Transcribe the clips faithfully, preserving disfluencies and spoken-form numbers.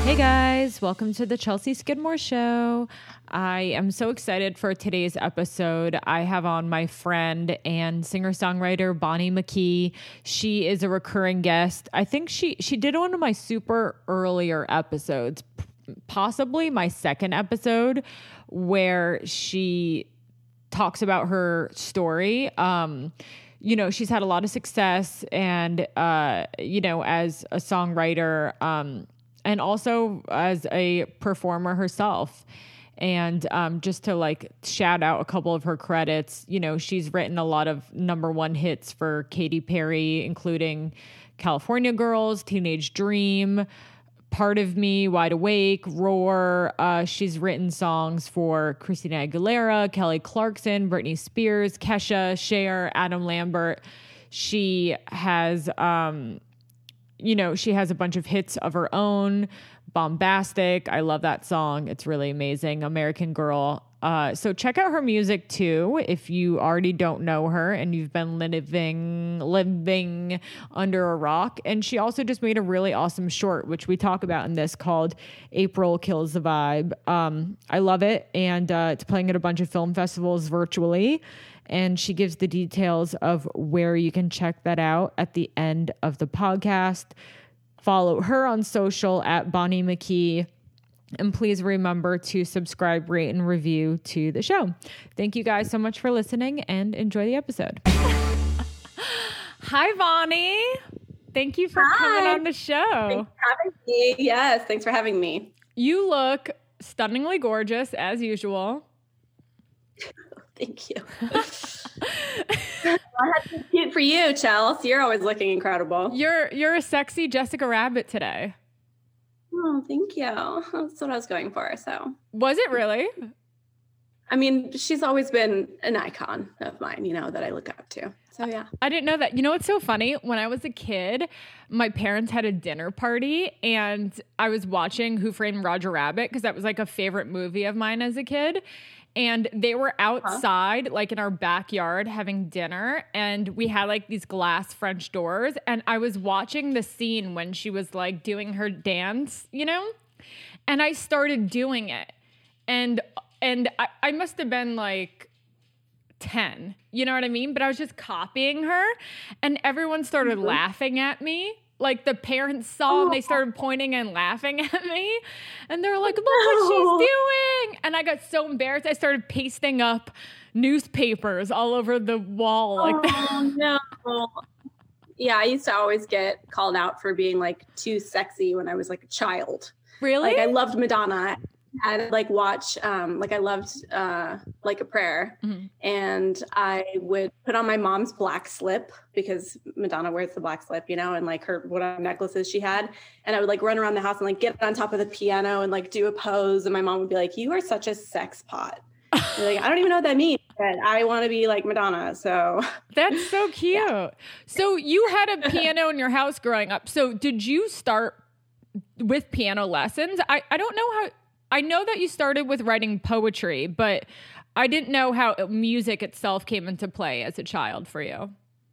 Hey guys, welcome to the Chelsea Skidmore Show. I am so excited for today's episode. I have on my friend and singer-songwriter Bonnie McKee. She is a recurring guest. I think she she did one of my super earlier episodes, possibly my second episode, where she talks about her story. Um, you know, she's had a lot of success and, uh, you know, as a songwriter, um, and also as a performer herself. And um, just to like shout out a couple of her credits, you know, she's written a lot of number one hits for Katy Perry, including California Girls, Teenage Dream, Part of Me, Wide Awake, Roar. Uh, she's written songs for Christina Aguilera, Kelly Clarkson, Britney Spears, Kesha, Cher, Adam Lambert. She has... Um, You know, she has a bunch of hits of her own. Bombastic. I love that song. It's really amazing. American Girl. Uh, so check out her music too if you already don't know her and you've been living living under a rock. And she also just made a really awesome short, which we talk about in this, called April Kills the Vibe. Um, I love it. And uh, it's playing at a bunch of film festivals virtually. And she gives the details of where you can check that out at the end of the podcast. Follow her on social at Bonnie McKee. And please remember to subscribe, rate, and review to the show. Thank you guys so much for listening and enjoy the episode. Hi, Bonnie. Thank you for Hi. coming on the show. Thanks for having me. Yes, thanks for having me. You look stunningly gorgeous as usual. Thank you. I had to be cute for you, Chelsea. You're always looking incredible. You're you're a sexy Jessica Rabbit today. Oh, thank you. That's what I was going for. So, was it really? I mean, she's always been an icon of mine, you know, that I look up to. So, yeah. I didn't know that. You know what's so funny? When I was a kid, my parents had a dinner party and I was watching Who Framed Roger Rabbit because that was like a favorite movie of mine as a kid. And they were outside, huh? like in our backyard having dinner. And we had like these glass French doors. And I was watching the scene when she was like doing her dance, you know? And I started doing it. And and I, I must have been like ten, you know what I mean? But I was just copying her. And everyone started mm-hmm. laughing at me. Like the parents saw and they started pointing and laughing at me. And they were like, look what she's doing. And I got so embarrassed. I started pasting up newspapers all over the wall like that. Oh, no. Yeah, I used to always get called out for being like too sexy when I was like a child. Really? Like I loved Madonna. I'd like watch, um, like I loved uh, Like a Prayer. Mm-hmm. And I would put on my mom's black slip because Madonna wears the black slip, you know, and like her, whatever necklaces she had. And I would like run around the house and like get on top of the piano and like do a pose. And my mom would be like, you are such a sex pot. Like, I don't even know what that means, but I want to be like Madonna. So that's so cute. Yeah. So you had a piano in your house growing up. So did you start with piano lessons? I, I don't know how... I know that you started with writing poetry, but I didn't know how music itself came into play as a child for you.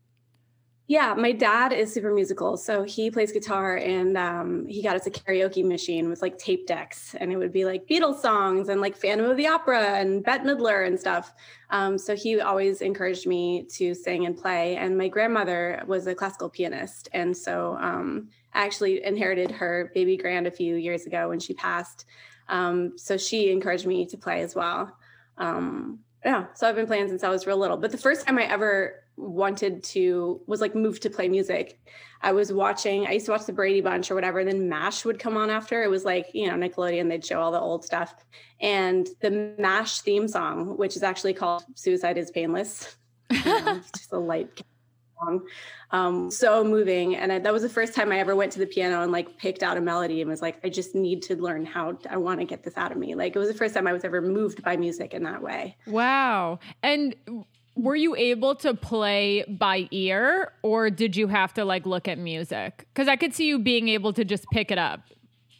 Yeah, my dad is super musical. So he plays guitar and um, he got us a karaoke machine with like tape decks and it would be like Beatles songs and like Phantom of the Opera and Bette Midler and stuff. Um, so he always encouraged me to sing and play. And my grandmother was a classical pianist. And so um, I actually inherited her baby grand a few years ago when she passed. Um, so she encouraged me to play as well. Um, yeah, so I've been playing since I was real little. But the first time I ever wanted to was like moved to play music. I was watching, I used to watch the Brady Bunch or whatever. Then MASH would come on after. It was like, you know, Nickelodeon, they'd show all the old stuff. And the MASH theme song, which is actually called Suicide is Painless. You know, it's just a light song. Um, so moving. And I, that was the first time I ever went to the piano and like picked out a melody and was like, I just need to learn how to, I want to get this out of me. Like it was the first time I was ever moved by music in that way. Wow. And were you able to play by ear or did you have to like look at music? Because I could see you being able to just pick it up.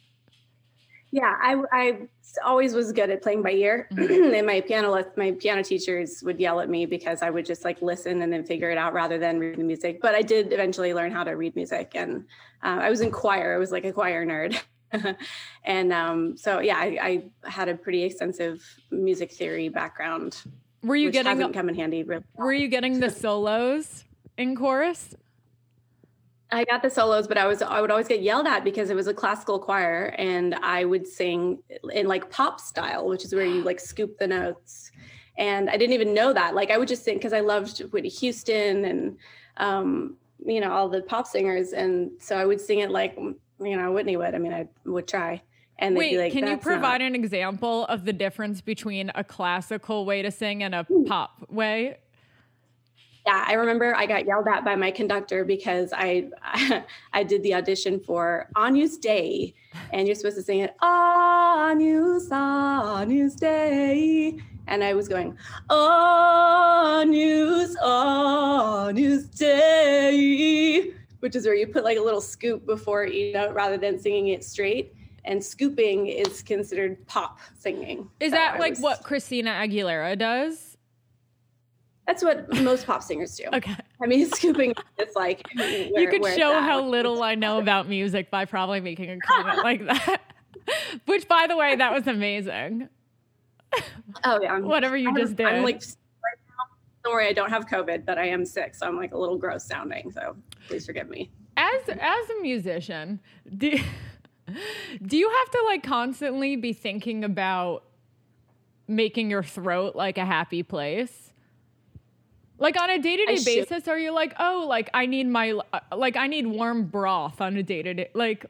Yeah, I, I always was good at playing by ear. Mm-hmm. And my piano, my piano teachers would yell at me because I would just like listen and then figure it out rather than read the music. But I did eventually learn how to read music. And uh, I was in choir. I was like a choir nerd. and um, so, yeah, I, I had a pretty extensive music theory background. Were you which getting hasn't come in handy? Really. Were you getting the solos in chorus? I got the solos, but I was I would always get yelled at because it was a classical choir, and I would sing in like pop style, which is where you like scoop the notes. And I didn't even know that. Like I would just sing because I loved Whitney Houston and um, you know, all the pop singers, and so I would sing it like, you know, Whitney would. I mean, I would try. And Wait, they'd be like, can you provide not- an example of the difference between a classical way to sing and a pop way? Yeah, I remember I got yelled at by my conductor because I I did the audition for Agnus Dei, and you're supposed to sing it Agnus, Agnus Dei, and I was going Agnus, Agnus Dei, which is where you put like a little scoop before each note rather than singing it straight. And scooping is considered pop singing. Is so that I like was, what Christina Aguilera does? That's what most pop singers do. Okay. I mean, scooping is like where, you could where show that, how little I know about music by probably making a comment like that. Which, by the way, that was amazing. Oh yeah, I'm, whatever you I'm, just did. I'm like, right now, don't worry, I don't have COVID, but I am sick, so I'm like a little gross sounding. So please forgive me. As as a musician, do do you have to like constantly be thinking about making your throat like a happy place? Like on a day-to-day basis, are you like, oh, like I need my, like I need warm broth on a day-to-day, like.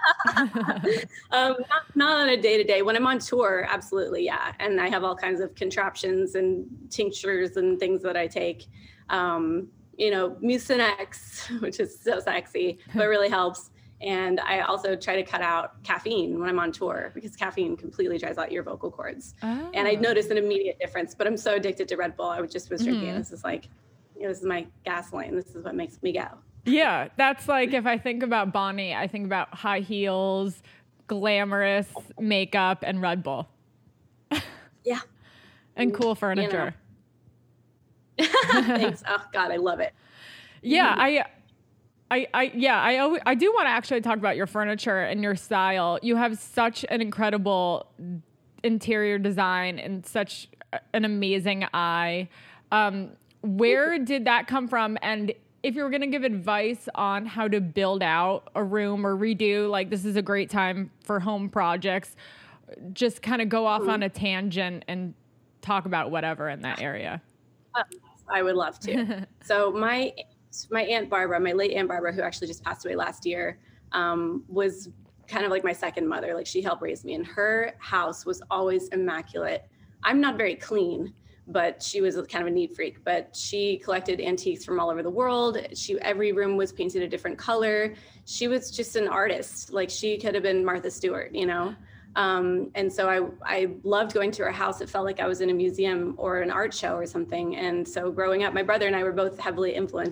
um, not, not on a day-to-day. When I'm on tour, absolutely, yeah. And I have all kinds of contraptions and tinctures and things that I take. Um, you know, Mucinex, which is so sexy, but really helps. And I also try to cut out caffeine when I'm on tour because caffeine completely dries out your vocal cords. Oh. And I noticed an immediate difference, but I'm so addicted to Red Bull. I just was drinking. Mm-hmm. This is like, you know, this is my gasoline. This is what makes me go. Yeah. That's like, if I think about Bonnie, I think about high heels, glamorous makeup, and Red Bull. Yeah. And cool furniture. You know. Thanks. Oh God, I love it. Yeah. I, I, I, yeah, I, always, I do want to actually talk about your furniture and your style. You have such an incredible interior design and such an amazing eye. Um, where did that come from? And if you were going to give advice on how to build out a room or redo, like this is a great time for home projects, just kind of go off mm-hmm. on a tangent and talk about whatever in that area. Uh, I would love to. So my my Aunt Barbara, my late Aunt Barbara, who actually just passed away last year, um, was kind of like my second mother. Like she helped raise me, and her house was always immaculate. I'm not very clean, but she was kind of a neat freak. But she collected antiques from all over the world. She every room was painted a different color. She was just an artist. Like she could have been Martha Stewart, you know. Um, and so I, I loved going to her house. It felt like I was in a museum or an art show or something. And so growing up, my brother and I were both heavily influenced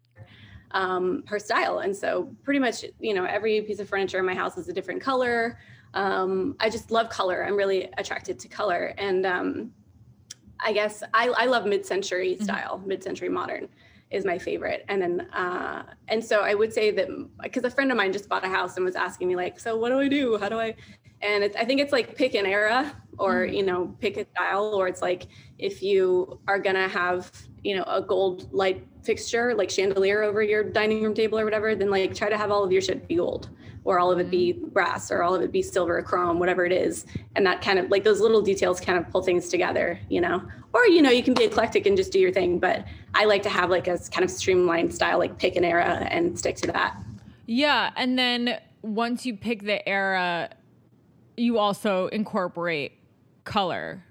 um, her style. And so pretty much, you know, every piece of furniture in my house is a different color. Um, I just love color. I'm really attracted to color. And um, I guess I, I love mid-century style, mm-hmm. mid-century modern is my favorite. And then, uh, and so I would say that, because a friend of mine just bought a house and was asking me like, so what do I do? How do I, and it's, I think it's like pick an era or, mm-hmm. you know, pick a style, or it's like, if you are going to have, you know, a gold light fixture, like chandelier over your dining room table or whatever, then like try to have all of your shit be gold, or all of it be brass, or all of it be silver or chrome, whatever it is. And that kind of like those little details kind of pull things together, you know, or, you know, you can be eclectic and just do your thing. But I like to have like a kind of streamlined style, like pick an era and stick to that. Yeah. And then once you pick the era, you also incorporate color.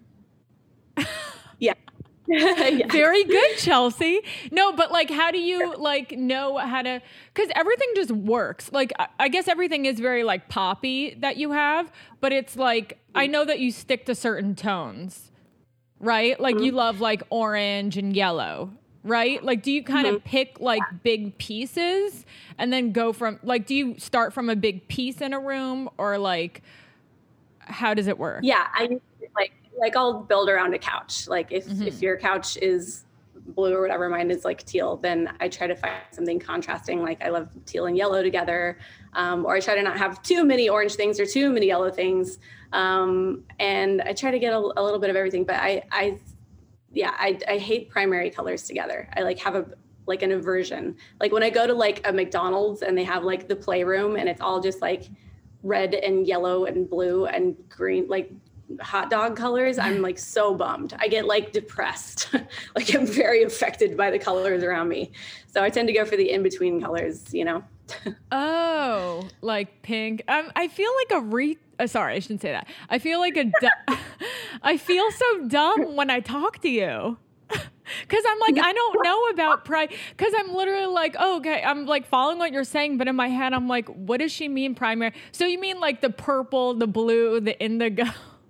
Yeah. Yes. Very good, Chelsea. No, but like, how do you like know how to, because everything just works. Like, I, I guess everything is very like poppy that you have, but it's like, I know that you stick to certain tones, right? Like mm-hmm. you love like orange and yellow, right? Like, do you kind mm-hmm. of pick like big pieces and then go from like, do you start from a big piece in a room, or like, how does it work? Yeah, I like, like I'll build around a couch. Like if, mm-hmm. if your couch is blue or whatever, mine is like teal, then I try to find something contrasting. Like I love teal and yellow together. Um, or I try to not have too many orange things or too many yellow things. Um, and I try to get a, a little bit of everything, but I, I, yeah, I, I hate primary colors together. I like have a, like an aversion. Like when I go to like a McDonald's and they have like the playroom and it's all just like red and yellow and blue and green, like hot dog colors, I'm like so bummed. I get like depressed. Like I'm very affected by the colors around me. So I tend to go for the in-between colors, you know? Oh, like pink. Um, I feel like a re. Uh, sorry, I shouldn't say that. I feel like a. Du- I feel so dumb when I talk to you, because I'm like I don't know about pride. Because I'm literally like, oh, okay, I'm like following what you're saying, but in my head I'm like, what does she mean primary? So you mean like the purple, the blue, the indigo?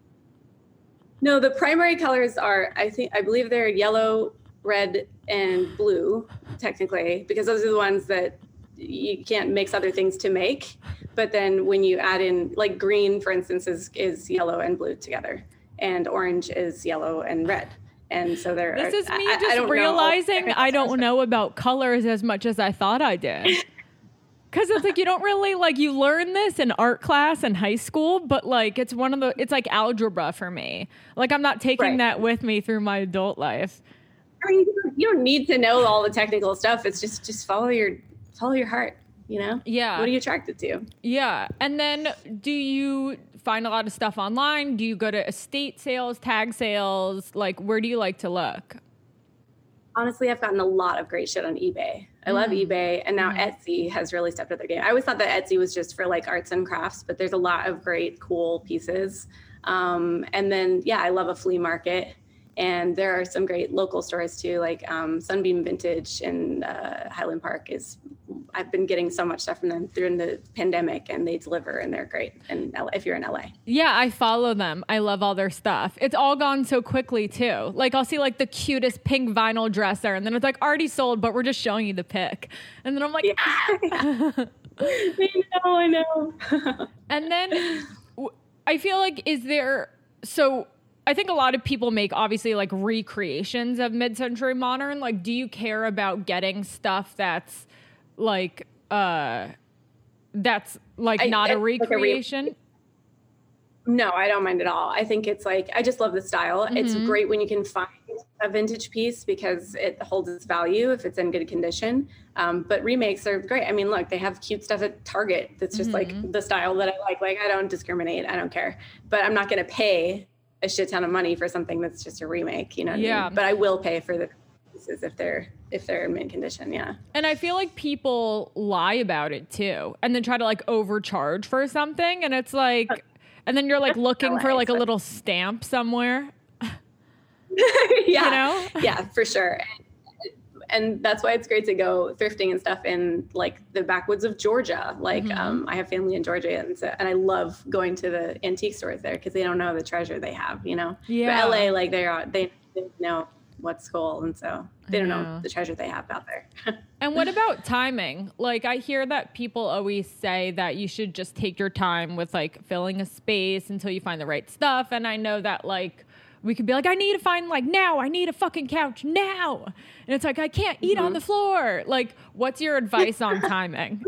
No, the primary colors are, I think, I believe they're yellow, red, and blue, technically, because those are the ones that you can't mix other things to make. But then when you add in, like green, for instance, is, is yellow and blue together, and orange is yellow and red. And so there. This is me I, just I realizing I don't know about colors as much as I thought I did. Because it's like you don't really like you learn this in art class in high school, but like it's one of the it's like algebra for me. Like I'm not taking Right. that with me through my adult life. I mean, you don't need to know all the technical stuff. It's just just follow your follow your heart. You know? Yeah. What are you attracted to? Yeah. And then do you find a lot of stuff online? Do you go to estate sales, tag sales? Like where do you like to look? Honestly, I've gotten a lot of great shit on eBay. I love Mm. eBay, and now Mm. Etsy has really stepped up their game. I always thought that Etsy was just for like arts and crafts, but there's a lot of great, cool pieces. Um, and then, yeah, I love a flea market, and there are some great local stores too, like um, Sunbeam Vintage in uh, Highland Park. Is I've been getting so much stuff from them during the pandemic, and they deliver, and they're great. And if you're in L A, Yeah, I follow them. I love all their stuff. It's all gone so quickly too. Like I'll see like the cutest pink vinyl dresser, and then it's like already sold, but we're just showing you the pic. And then I'm like, yeah. ah. I know, I know. And then w- I feel like is there so I think a lot of people make obviously like recreations of mid-century modern. Like, do you care about getting stuff that's like uh that's like I- not I- a like a re- recreation? No, I don't mind at all. I think it's like, I just love the style. Mm-hmm. It's great when you can find a vintage piece because it holds its value if it's in good condition. Um, but remakes are great. I mean, look, they have cute stuff at Target that's just mm-hmm. like the style that I like. Like, I don't discriminate. I don't care. But I'm not going to pay a shit ton of money for something that's just a remake, you know what yeah. I mean? But I will pay for the pieces if they're if they're in mint condition, yeah. And I feel like people lie about it too, and then try to like overcharge for something, and it's like, and then you're like looking for like a little stamp somewhere. yeah, you know? Yeah, for sure. And that's why it's great to go thrifting and stuff in like the backwoods of Georgia. Like mm-hmm. um, I have family in Georgia, and so, and I love going to the antique stores there because they don't know the treasure they have, you know. Yeah. But L A, like they are, they, they know what's cool, and so they don't know the treasure they have out there. And what about timing? Like I hear that people always say that you should just take your time with like filling a space until you find the right stuff. And I know that like we could be like, I need to find like now, I need a fucking couch now. And it's like, I can't eat mm-hmm. on the floor. Like, what's your advice on timing?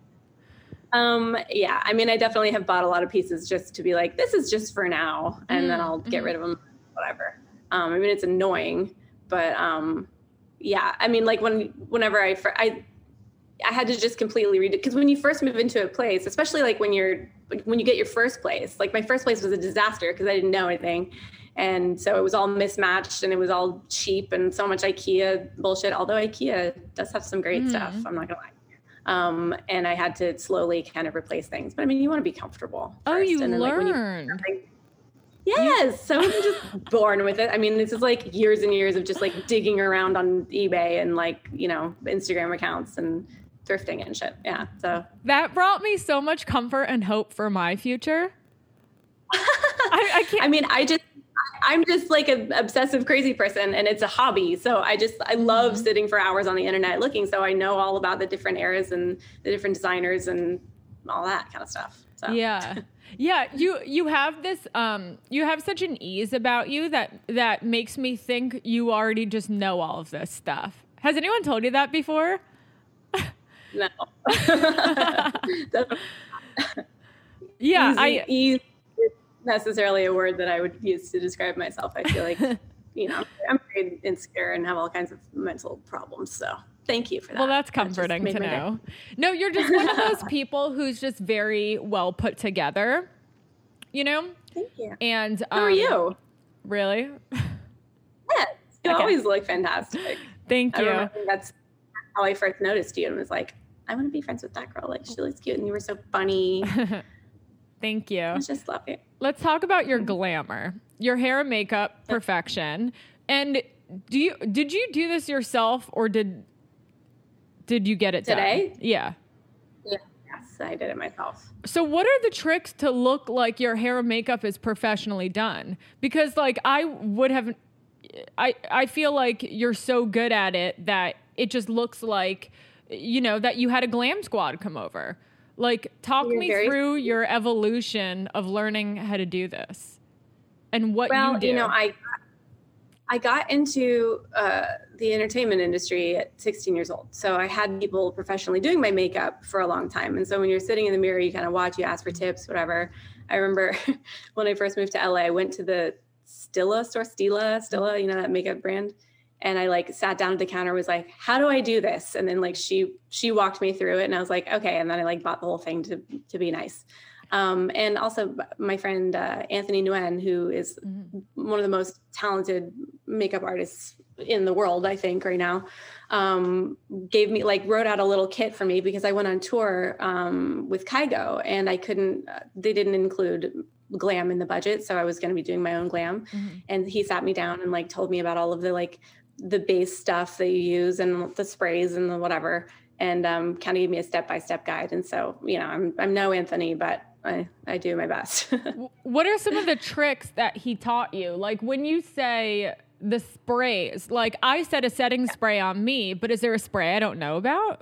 Um, yeah, I mean, I definitely have bought a lot of pieces just to be like, this is just for now. And mm-hmm. then I'll get rid of them, whatever. Um, I mean, it's annoying, but um, yeah, I mean, like when, whenever I, I, I had to just completely read it. Cause when you first move into a place, especially like when you're, when you get your first place, like my first place was a disaster cause I didn't know anything. And so it was all mismatched and it was all cheap and so much IKEA bullshit. Although IKEA does have some great mm. stuff. I'm not gonna lie. Um, and I had to slowly kind of replace things, but I mean, you want to be comfortable. Oh, first. you and then, learned. Like, when you, yes. Some of them just born with it. I mean, this is like years and years of just like digging around on eBay and like, you know, Instagram accounts and thrifting and shit. Yeah. So that brought me so much comfort and hope for my future. I, I can't. I mean, I just, I'm just like an obsessive crazy person and it's a hobby. So I just, I love mm-hmm. sitting for hours on the internet looking. So I know all about the different eras and the different designers and all that kind of stuff. So. Yeah. Yeah. You, you have this, um, you have such an ease about you that, that makes me think you already just know all of this stuff. Has anyone told you that before? No. Yeah. Easy, I, easy is necessarily a word that I would use to describe myself. I feel like, you know, I'm very insecure and have all kinds of mental problems. So thank you for that. Well, that's comforting that to know. No, you're just one of those people who's just very well put together, you know? Thank you. And um, how are you? Really? Yes, you Okay. always look fantastic. Thank I you. remember that's how I first noticed you and was like, I want to be friends with that girl. Like, she looks cute and you were so funny. Thank you. I just love you. Let's talk about your glamour, your hair and makeup perfection. And do you did you do this yourself or did did you get it Today? done? Yeah. Yeah. Yes, I did it myself. So what are the tricks to look like your hair and makeup is professionally done? Because like I would have I I feel like you're so good at it that it just looks like, you know, that you had a glam squad come over. Like, talk You're me very- through your evolution of learning how to do this and what Well, you do. you know, I I got into uh, the entertainment industry at sixteen years old. So I had people professionally doing my makeup for a long time. And so when you're sitting in the mirror, you kind of watch, you ask for tips, whatever. I remember when I first moved to L A, I went to the Stila store, Stila, Stila, you know, that makeup brand. And I like sat down at the counter, was like, how do I do this? And then like she she walked me through it and I was like, okay. And then I like bought the whole thing to to be nice. Um, and also my friend uh, Anthony Nguyen, who is mm-hmm. one of the most talented makeup artists in the world, I think right now, um, gave me like wrote out a little kit for me because I went on tour um, with Kygo and I couldn't, uh, they didn't include glam in the budget. So I was going to be doing my own glam. Mm-hmm. And he sat me down and like told me about all of the like the base stuff that you use and the sprays and the whatever, and um, kind of gave me a step-by-step guide. And so, you know, I'm, I'm no Anthony, but I, I do my best. What are some of the tricks that he taught you? Like when you say the sprays, like I said a setting spray on me, but is there a spray I don't know about?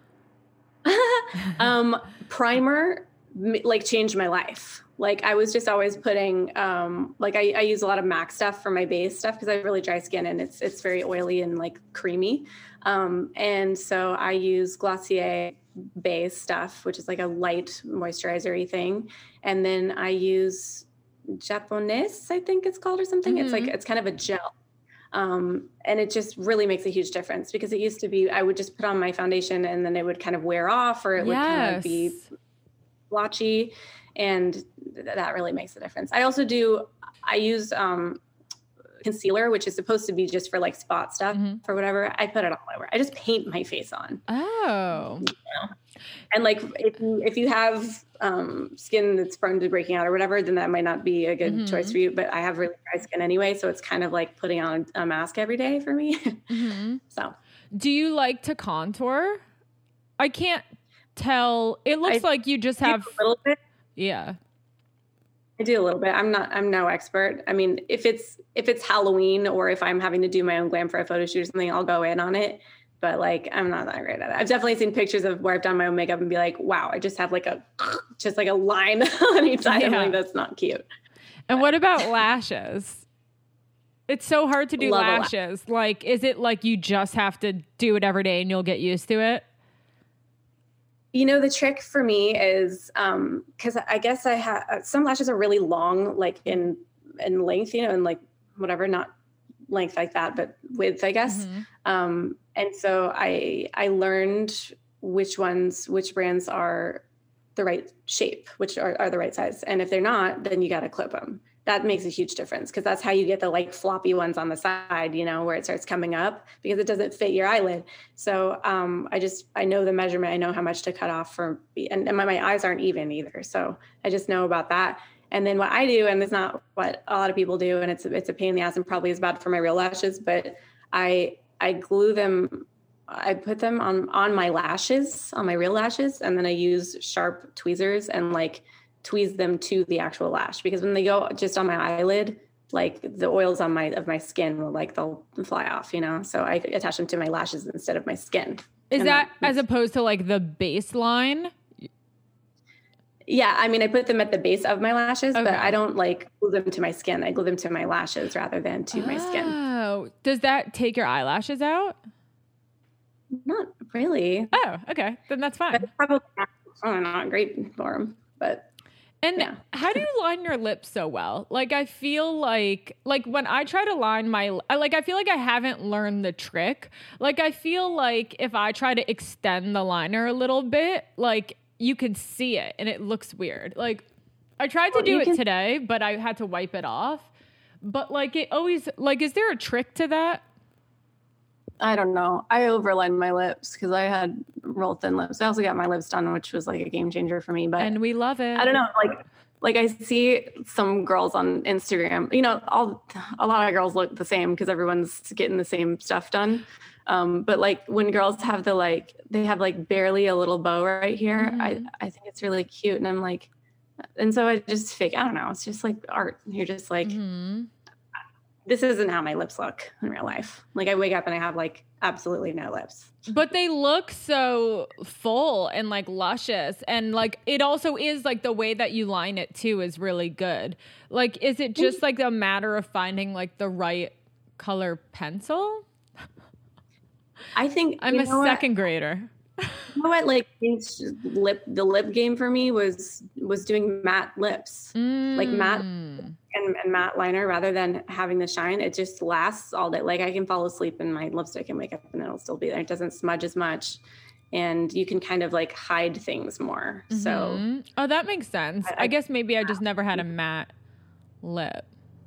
um, primer like changed my life. Like I was just always putting, um, like I, I use a lot of MAC stuff for my base stuff because I have really dry skin and it's it's very oily and like creamy. Um, and so I use Glossier base stuff, which is like a light moisturizer-y thing. And then I use Japones, I think it's called or something. Mm-hmm. It's like, it's kind of a gel. Um, and it just really makes a huge difference because it used to be, I would just put on my foundation and then it would kind of wear off or it yes. would kind of be blotchy. And th- that really makes a difference. I also do, I use um, concealer, which is supposed to be just for like spot stuff mm-hmm. or whatever. I put it all over. I just paint my face on. Oh. You know? And like if you, if you have um, skin that's prone to breaking out or whatever, then that might not be a good mm-hmm. choice for you. But I have really dry skin anyway. So it's kind of like putting on a mask every day for me. Mm-hmm. So do you like to contour? I can't tell. It looks I like you just have a little bit. Yeah. I do a little bit. I'm not, I'm no expert. I mean, if it's, if it's Halloween or if I'm having to do my own glam for a photo shoot or something, I'll go in on it. But like, I'm not that great at it. I've definitely seen pictures of where I've done my own makeup and be like, wow, I just have like a, just like a line on each side. Yeah. I'm like, that's not cute. And what about lashes? It's so hard to do Love lashes. Like, is it like you just have to do it every day and you'll get used to it? You know, the trick for me is um, because I guess I have some lashes are really long, like in in length, you know, and like whatever, not length like that, but width, I guess. Mm-hmm. Um, and so I I learned which ones, which brands are the right shape, which are, are the right size. And if they're not, then you got to clip them. That makes a huge difference because that's how you get the like floppy ones on the side, you know, where it starts coming up because it doesn't fit your eyelid. So um, I just, I know the measurement. I know how much to cut off for, and, and my, my eyes aren't even either. So I just know about that. And then what I do, and it's not what a lot of people do, and it's, it's a pain in the ass and probably is bad for my real lashes, but I, I glue them, I put them on, on my lashes, on my real lashes. And then I use sharp tweezers and like, tweeze them to the actual lash because when they go just on my eyelid, like the oils on my of my skin will like they'll fly off, you know. So I attach them to my lashes instead of my skin. Is that, that as opposed to like the baseline? Yeah, I mean, I put them at the base of my lashes, Okay. but I don't like glue them to my skin. I glue them to my lashes rather than to my skin. Oh, does that take your eyelashes out? Not really. Oh, okay. Then that's fine. But probably not, oh, not great for them, but And yeah. how do you line your lips so well? Like, I feel like, like when I try to line my, I- like, I feel like I haven't learned the trick. Like, I feel like if I try to extend the liner a little bit, like you can see it and it looks weird. Like, I tried to Well, do you it can- today, but I had to wipe it off. But like, it always, like, is there a trick to that? I don't know. I overlined my lips because I had real thin lips. I also got my lips done, which was like a game changer for me. But And we love it. I don't know, like like I see some girls on Instagram. You know, all a lot of girls look the same because everyone's getting the same stuff done. Um, but like when girls have the like they have like barely a little bow right here, Mhm. I I think it's really cute. And I'm like, and so I just fake. I don't know. It's just like art. You're just like. Mhm. This isn't how my lips look in real life. Like I wake up and I have like absolutely no lips. But they look so full and like luscious. And like it also is like the way that you line it too is really good. Like, is it just like a matter of finding like the right color pencil? I think I'm you a know what? second grader. You know what? Like changed lip, the lip game for me was was doing matte lips, like matte Mm. and, and matte liner rather than having the shine. It just lasts all day. Like I can fall asleep in my lipstick and wake up and it'll still be there. It doesn't smudge as much, and you can kind of like hide things more. So Mhm. Oh, that makes sense. I- I, guess maybe I just never had a matte lip.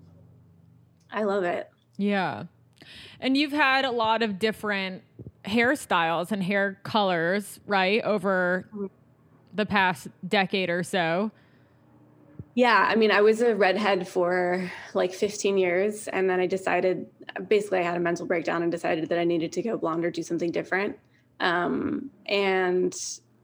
I love it. Yeah. And you've had a lot of different hairstyles and hair colors, right? Over the past decade or so. Yeah, I mean, I was a redhead for like fifteen years, and then I decided, basically, I had a mental breakdown and decided that I needed to go blonde or do something different. Um, and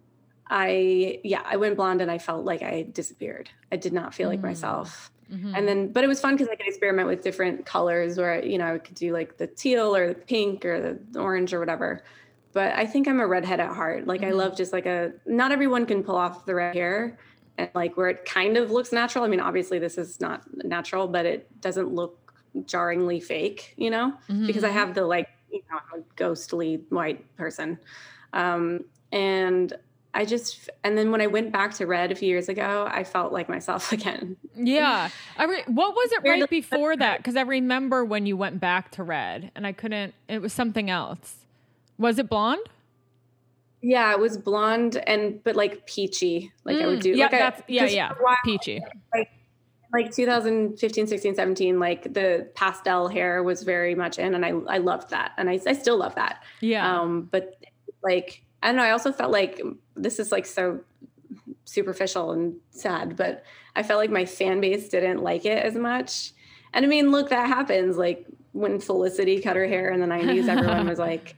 I, yeah, I went blonde, and I felt like I disappeared. I did not feel like Mm. myself. Mhm. And then, but it was fun because I could experiment with different colors, where you know I could do like the teal or the pink or the orange or whatever. But I think I'm a redhead at heart. Like I Mhm. love just like a. Not everyone can pull off the red hair. And like where it kind of looks natural. I mean, obviously this is not natural, but it doesn't look jarringly fake, you know, because I Mhm. have the like, you know, I'm a ghostly white person. Um, and I just, and then when I went back to red a few years ago, I felt like myself again. Yeah. I re- what was it right Weirdly- before that? Because I remember when you went back to red and I couldn't, it was something else. Was it blonde? Yeah, it was blonde and, but like peachy. Like I would Mm, do. yeah, like I- that's, yeah, just yeah. for a while, Peachy. like two thousand fifteen, sixteen, seventeen, like the pastel hair was very much in, and I, I loved that. And I, I still love that. Yeah. Um, but like, I don't know, I also felt like this is like so superficial and sad, but I felt like my fan base didn't like it as much. And I mean, look, that happens. Like when Felicity cut her hair in the nineties, everyone was like,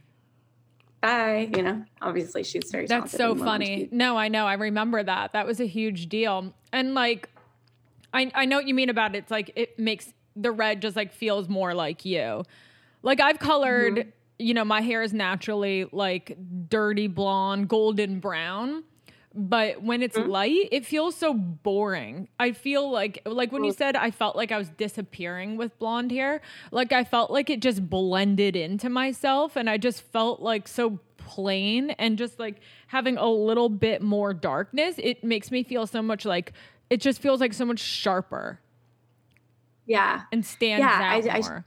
bye, you know, obviously she's very That's talented so and well funny. educated. No, I know. I remember that. That was a huge deal. And like, I, I know what you mean about it. It's like, it makes the red just like feels more like you. Like I've colored, Mm-hmm. you know, my hair is naturally like dirty blonde, golden brown. But when it's Mm-hmm. light, it feels so boring. I feel like, like when you Mm. said I felt like I was disappearing with blonde hair, like I felt like it just blended into myself and I just felt like so plain, and just like having a little bit more darkness, it makes me feel so much like, it just feels like so much sharper Yeah. and stands Yeah, out I- I- more.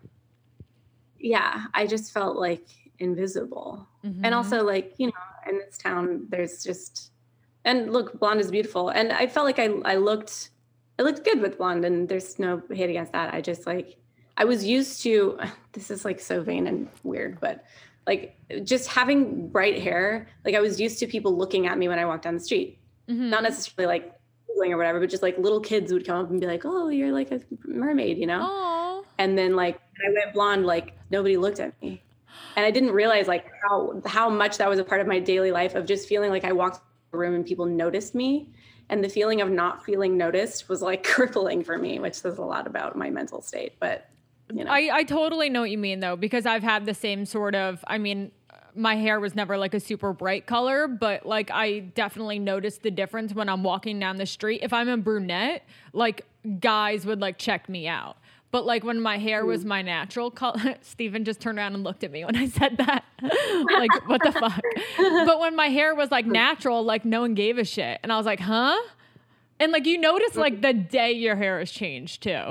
Yeah. I just felt like invisible. Mhm. And also like, you know, in this town, there's just, and look, blonde is beautiful. And I felt like I, I looked, I looked good with blonde, and there's no hate against that. I just like, I was used to, this is like so vain and weird, but like just having bright hair. Like I was used to people looking at me when I walked down the street, Mhm. not necessarily like Googling or whatever, but just like little kids would come up and be like, oh, you're like a mermaid, you know? Aw. And then like when I went blonde, like nobody looked at me. And I didn't realize like how how much that was a part of my daily life of just feeling like I walked in a room and people noticed me. And the feeling of not feeling noticed was like crippling for me, which says a lot about my mental state. But you know, I, I totally know what you mean though, because I've had the same sort of, I mean, my hair was never like a super bright color, but like I definitely noticed the difference when I'm walking down the street. If I'm a brunette, like guys would like check me out. But like when my hair was my natural color, Steven just turned around and looked at me when I said that. Like, what the fuck? But when my hair was like natural, like no one gave a shit. And I was like, huh? And like you notice like the day your hair has changed too.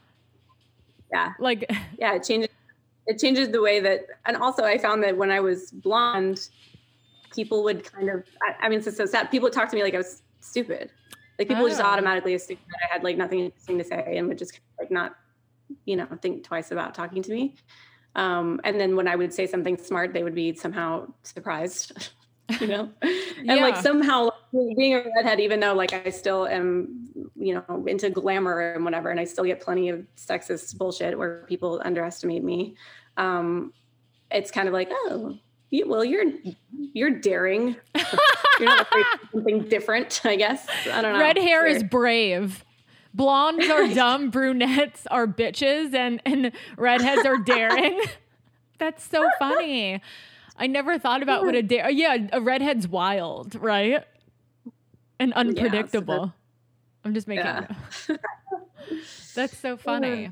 Yeah. Like, yeah, it changes. It changes the way that, and also I found that when I was blonde, people would kind of, I, I mean, it's so sad. People would talk to me like I was stupid. Like people oh. would just automatically assume that I had like nothing interesting to say and would just like not, you know, think twice about talking to me. Um, and then when I would say something smart, they would be somehow surprised, you know, and yeah. like somehow being a redhead, even though like I still am, you know, into glamour and whatever, and I still get plenty of sexist bullshit where people underestimate me. Um, it's kind of like, oh, you, well, you're, you're daring. You're not afraid of something different, I guess. I don't know. Red hair Weird. is brave. Blondes are dumb, brunettes are bitches, and, and redheads are daring. That's so funny. I never thought about what a dare. Yeah, a redhead's wild, right? And unpredictable. Yeah, so I'm just making yeah. it. That's so funny.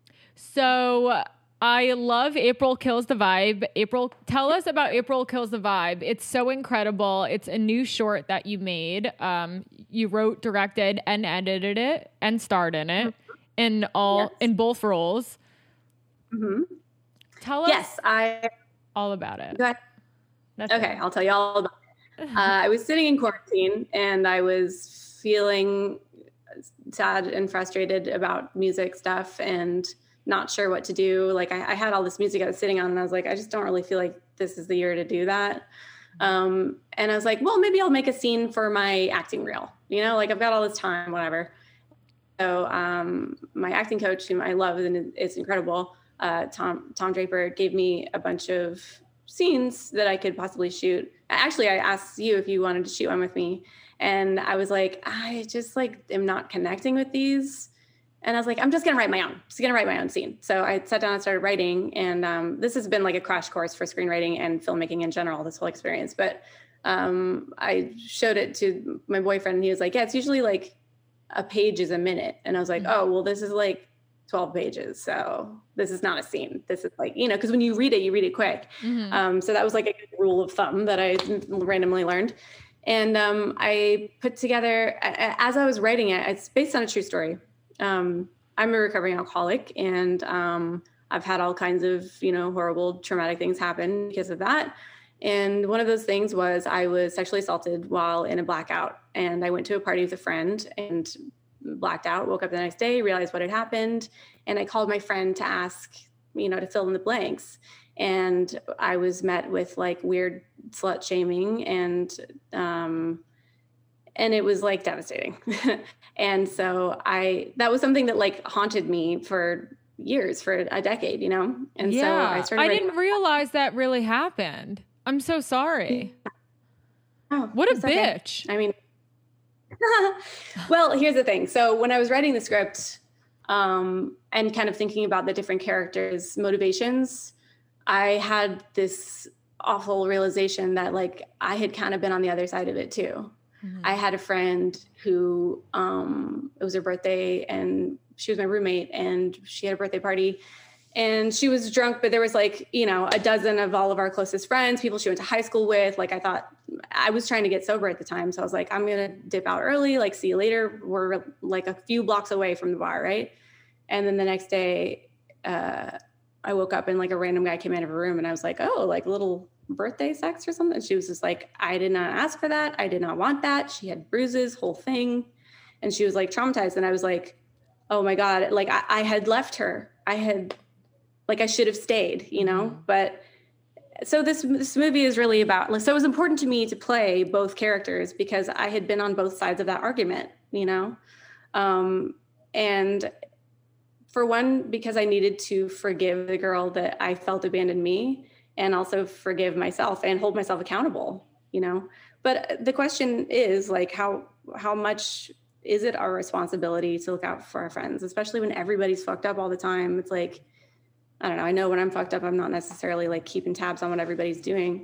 So I love April Kills the Vibe. April, tell us about April Kills the Vibe. It's so incredible. It's a new short that you made. Um, you wrote, directed, and edited it, and starred in it, in all yes. in both roles. Mm-hmm. Tell us. Yes, I all about it. Go ahead. That's okay, it. I'll tell you all about it. Uh, I was sitting in quarantine, and I was feeling sad and frustrated about music stuff, and not sure what to do. Like I, I had all this music I was sitting on and I was like, I just don't really feel like this is the year to do that. Um, and I was like, well, maybe I'll make a scene for my acting reel, you know, like I've got all this time, whatever. So um, my acting coach, whom I love and it's incredible, uh, Tom, Tom Draper, gave me a bunch of scenes that I could possibly shoot. Actually, I asked you if you wanted to shoot one with me. And I was like, I just like am not connecting with these. And I was like, I'm just going to write my own, just going to write my own scene. So I sat down and started writing. And um, this has been like a crash course for screenwriting and filmmaking in general, this whole experience. But um, I showed it to my boyfriend and he was like, yeah, it's usually like a page is a minute. And I was like, mm-hmm. oh, well, this is like twelve pages. So this is not a scene. This is like, you know, because when you read it, you read it quick. Mm-hmm. Um, so that was like a good rule of thumb that I randomly learned. And um, I put together, as I was writing it, it's based on a true story. Um, I'm a recovering alcoholic and, um, I've had all kinds of, you know, horrible traumatic things happen because of that. And one of those things was I was sexually assaulted while in a blackout, and I went to a party with a friend and blacked out, woke up the next day, realized what had happened. And I called my friend to ask, you know, to fill in the blanks. And I was met with like weird slut shaming and, um, and it was like devastating. And so I, that was something that like haunted me for years, for a decade, you know? And yeah, so I started. I didn't realize that really happened. I'm so sorry. Oh, what a bitch. Okay. I mean, well, here's the thing. So when I was writing the script, um, and kind of thinking about the different characters' motivations, I had this awful realization that like I had kind of been on the other side of it too. Mm-hmm. I had a friend who, um, it was her birthday and she was my roommate and she had a birthday party and she was drunk, but there was like, you know, a dozen of all of our closest friends, people she went to high school with. Like I thought I was trying to get sober at the time. So I was like, I'm going to dip out early, like see you later. We're like a few blocks away from the bar. Right. And then the next day, uh, I woke up and like a random guy came out of her room and I was like, oh, like little birthday sex or something. She was just like, I did not ask for that. I did not want that. She had bruises, whole thing. And she was like traumatized. And I was like, oh my God, like I, I had left her. I had, like, I should have stayed, you know, mm-hmm. but so this, this movie is really about, like, so it was important to me to play both characters because I had been on both sides of that argument, you know? Um, and for one, because I needed to forgive the girl that I felt abandoned me, and also forgive myself and hold myself accountable, you know? But the question is like, how, how much is it our responsibility to look out for our friends, especially when everybody's fucked up all the time? It's like, I don't know. I know when I'm fucked up, I'm not necessarily like keeping tabs on what everybody's doing.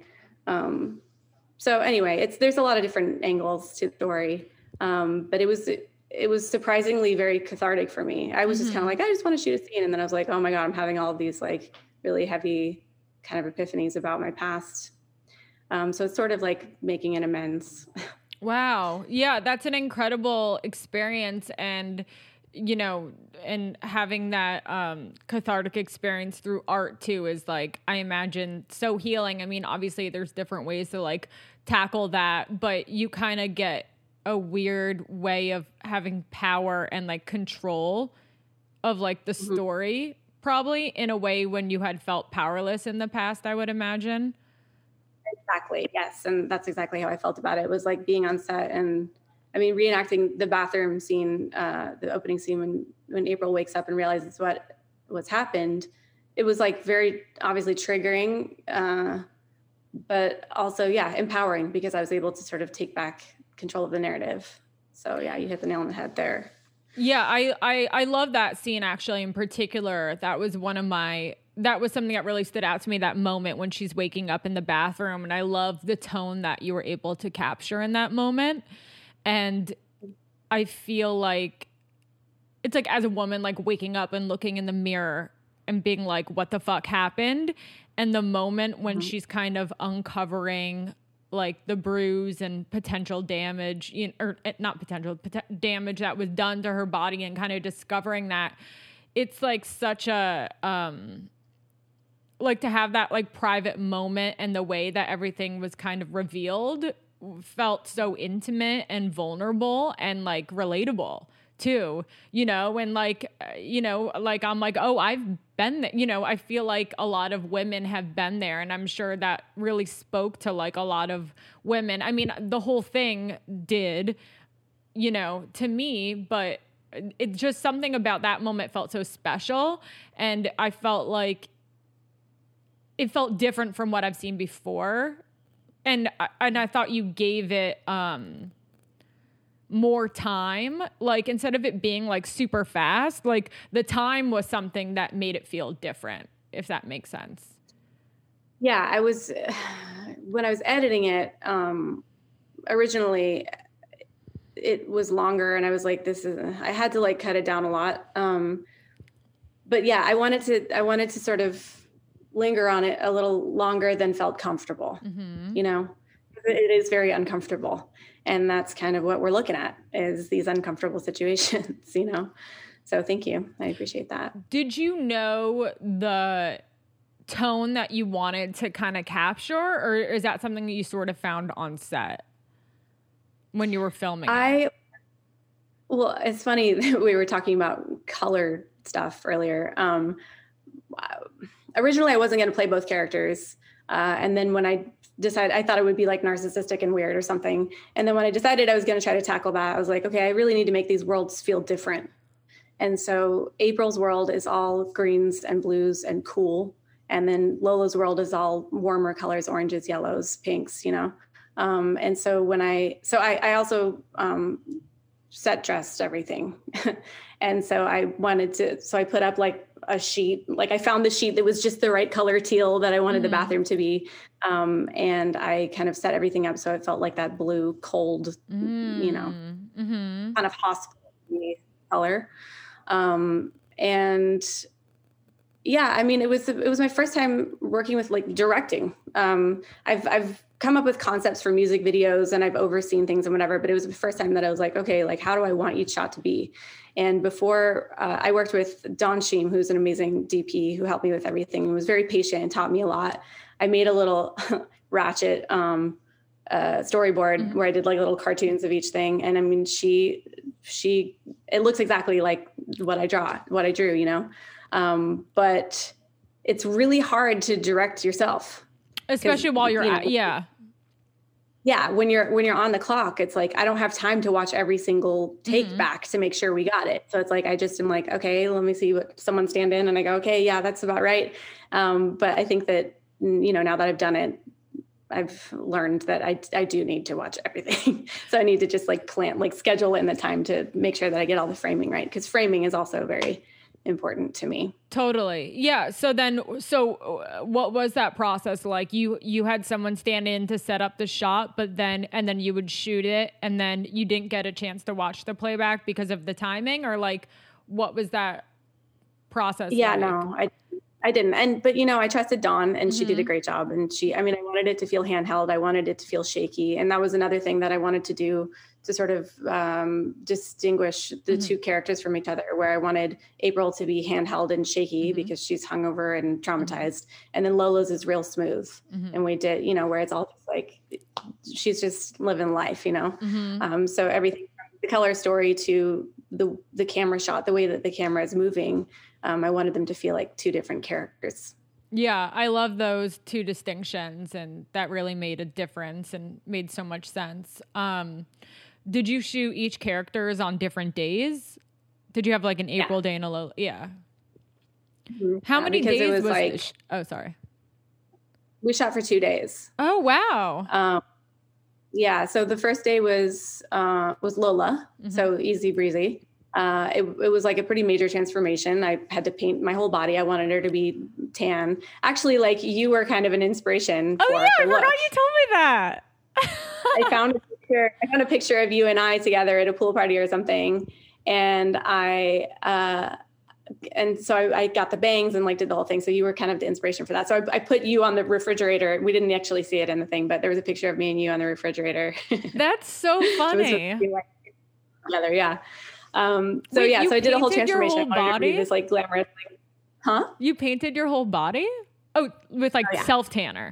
Um, so anyway, it's, there's a lot of different angles to the story. Um, but it was, it was surprisingly very cathartic for me. I was mm-hmm. just kind of like, I just want to shoot a scene. And then I was like, oh my God, I'm having all of these like really heavy kind of epiphanies about my past. Um, so it's sort of like making an amends. Wow. Yeah, that's an incredible experience. And, you know, and having that um, cathartic experience through art too is like, I imagine so healing. I mean, obviously there's different ways to like tackle that, but you kind of get a weird way of having power and like control of like the mm-hmm. story, probably in a way when you had felt powerless in the past, I would imagine. Exactly. Yes. And that's exactly how I felt about it. It was like being on set and I mean, reenacting the bathroom scene, uh, the opening scene when, when April wakes up and realizes what, what's happened. It was like very obviously triggering, uh, but also, yeah, empowering because I was able to sort of take back control of the narrative. So yeah, you hit the nail on the head there. Yeah. I, I, I love that scene actually in particular. That was one of my, that was something that really stood out to me, that moment when she's waking up in the bathroom. And I love the tone that you were able to capture in that moment. And I feel like it's like as a woman, like waking up and looking in the mirror and being like, what the fuck happened? And the moment when mm-hmm. she's kind of uncovering like the bruise and potential damage, you know, or not potential pot- damage that was done to her body and kind of discovering that it's like such a, um, like to have that like private moment and the way that everything was kind of revealed felt so intimate and vulnerable and like relatable too, you know, and like, you know, like I'm like, oh, I've been there, you know, I feel like a lot of women have been there and I'm sure that really spoke to like a lot of women. I mean, the whole thing did, you know, to me, but it's just something about that moment felt so special. And I felt like it felt different from what I've seen before. And, and I thought you gave it, um, more time, like instead of it being like super fast, like the time was something that made it feel different, if that makes sense. Yeah, I was, when I was editing it, um, originally it was longer and I was like, this is, I had to like cut it down a lot. Um, but yeah, I wanted to, I wanted to sort of linger on it a little longer than felt comfortable, mm-hmm. you know, it is very uncomfortable. And that's kind of what we're looking at is these uncomfortable situations, you know? So thank you. I appreciate that. Did you know the tone that you wanted to kind of capture, or is that something that you sort of found on set when you were filming? I, it? Well, it's funny that we were talking about color stuff earlier. Um, originally I wasn't going to play both characters. Uh, and then when I decided, I thought it would be like narcissistic and weird or something. And then when I decided I was going to try to tackle that, I was like, okay, I really need to make these worlds feel different. And so April's world is all greens and blues and cool. And then Lola's world is all warmer colors, oranges, yellows, pinks, you know? Um, and so when I, so I, I also um, set dressed everything. And so I wanted to, so I put up like a sheet, like I found the sheet that was just the right color teal that I wanted mm-hmm. the bathroom to be. Um, and I kind of set everything up so it felt like that blue, cold, mm-hmm. you know, mm-hmm. kind of hospital color. Um, and yeah, I mean, it was, it was my first time working with like directing. Um, I've, I've come up with concepts for music videos and I've overseen things and whatever, but it was the first time that I was like, okay, like, how do I want each shot to be? And before uh, I worked with Dawn Sheem, who's an amazing D P who helped me with everything and was very patient and taught me a lot. I made a little ratchet um, uh, storyboard mm-hmm. where I did like little cartoons of each thing. And I mean, she, she, it looks exactly like what I draw, what I drew, you know? Um, but it's really hard to direct yourself. Especially while you're you know, at, yeah. Yeah. When you're, when you're on the clock, it's like, I don't have time to watch every single take mm-hmm. back to make sure we got it. So it's like, I just am like, okay, let me see what someone stand in. And I go, okay, yeah, that's about right. Um, but I think that, you know, now that I've done it, I've learned that I, I do need to watch everything. So I need to just like plan, like schedule in the time to make sure that I get all the framing right. Cause framing is also very important to me. Totally. Yeah. So then, so uh, what was that process like? You, you had someone stand in to set up the shot, but then, and then you would shoot it, and then you didn't get a chance to watch the playback because of the timing, or like, what was that process Yeah, like? no, I, I didn't. And, but you know, I trusted Dawn, and Mm-hmm. she did a great job. And she, I mean, I wanted it to feel handheld. I wanted it to feel shaky. And that was another thing that I wanted to do to sort of um, distinguish the mm-hmm. two characters from each other, where I wanted April to be handheld and shaky mm-hmm. because she's hungover and traumatized. Mm-hmm. And then Lola's is real smooth. Mm-hmm. And we did, you know, where it's all just like, she's just living life, you know? Mm-hmm. Um, so everything from the color story to the, the camera shot, the way that the camera is moving, um, I wanted them to feel like two different characters. Yeah, I love those two distinctions, and that really made a difference and made so much sense. Um, Did you shoot each characters on different days? Did you have like an April yeah. day and a Lola? Yeah. Mm-hmm. How yeah, many days it was, was like, the sh- oh, sorry. We shot for two days. Oh, wow. Um, yeah. So the first day was, uh, was Lola. Mm-hmm. So easy breezy. Uh, it, it was like a pretty major transformation. I had to paint my whole body. I wanted her to be tan. Actually, like, you were kind of an inspiration. Oh for yeah. I look. forgot you told me that. I found a picture, I found a picture of you and I together at a pool party or something. And I, uh, and so I, I got the bangs and like did the whole thing. So you were kind of the inspiration for that. So I, I put you on the refrigerator. We didn't actually see it in the thing, but there was a picture of me and you on the refrigerator. That's so funny. So like, together, yeah. Um, so Wait, yeah, so I did a whole transformation. Your whole I body? this like glamorous, like, huh? You painted your whole body? Oh, with like oh, yeah. self tanner.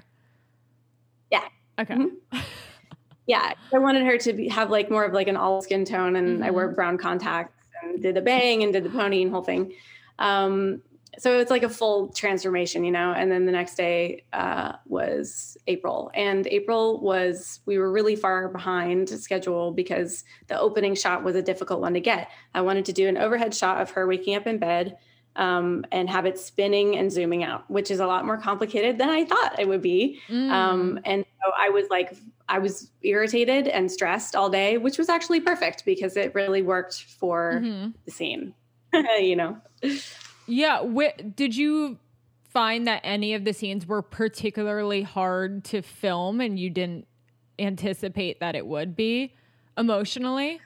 Yeah. Okay. Mm-hmm. Yeah, I wanted her to be, have like more of like an all skin tone, and mm-hmm. I wore brown contacts and did the bang and did the pony and whole thing. Um, so it's like a full transformation, you know. And then the next day uh, was April, and April was we were really far behind schedule because the opening shot was a difficult one to get. I wanted to do an overhead shot of her waking up in bed. Um, and have it spinning and zooming out, which is a lot more complicated than I thought it would be. Mm. Um, and so I was like, I was irritated and stressed all day, which was actually perfect because it really worked for mm-hmm. the scene, you know? Yeah. Wh- did you find that any of the scenes were particularly hard to film and you didn't anticipate that it would be emotionally?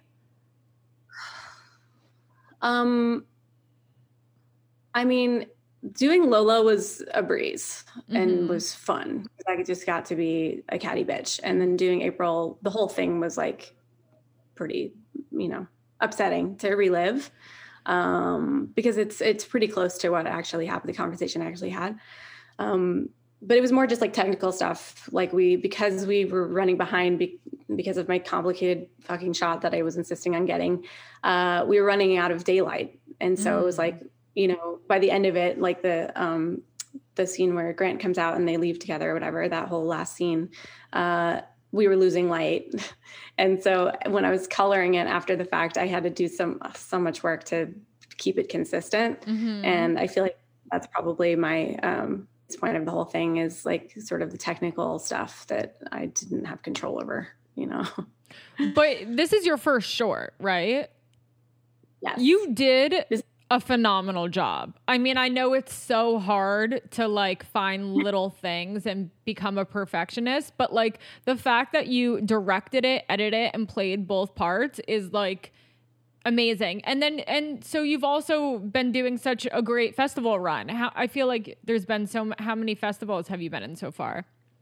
Um, I mean, doing Lola was a breeze and mm-hmm. was fun. I just got to be a catty bitch. And then doing April, the whole thing was like pretty, you know, upsetting to relive um, because it's it's pretty close to what actually happened, the conversation I actually had. Um, but it was more just like technical stuff. Like we, because we were running behind be, because of my complicated fucking shot that I was insisting on getting, uh, we were running out of daylight. And so mm. it was like, you know, by the end of it, like the um, the scene where Grant comes out and they leave together or whatever, that whole last scene, uh, we were losing light. And so when I was coloring it after the fact, I had to do some so much work to keep it consistent. Mm-hmm. And I feel like that's probably my um, point of the whole thing is like sort of the technical stuff that I didn't have control over, you know. But this is your first short, right? Yes. You did... This- a phenomenal job. I mean, I know it's so hard to like find little things and become a perfectionist, but like the fact that you directed it, edited it, and played both parts is like amazing. And then, and so you've also been doing such a great festival run. How, I feel like there's been so, how many festivals have you been in so far?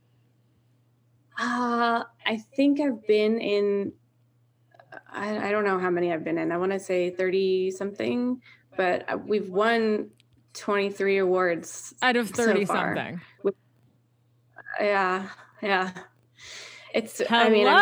Uh, I think I've been in, I, I don't know how many I've been in. I want to say thirty something. But we've won twenty-three awards out of thirty so something. Yeah, yeah. It's. Hello? I mean,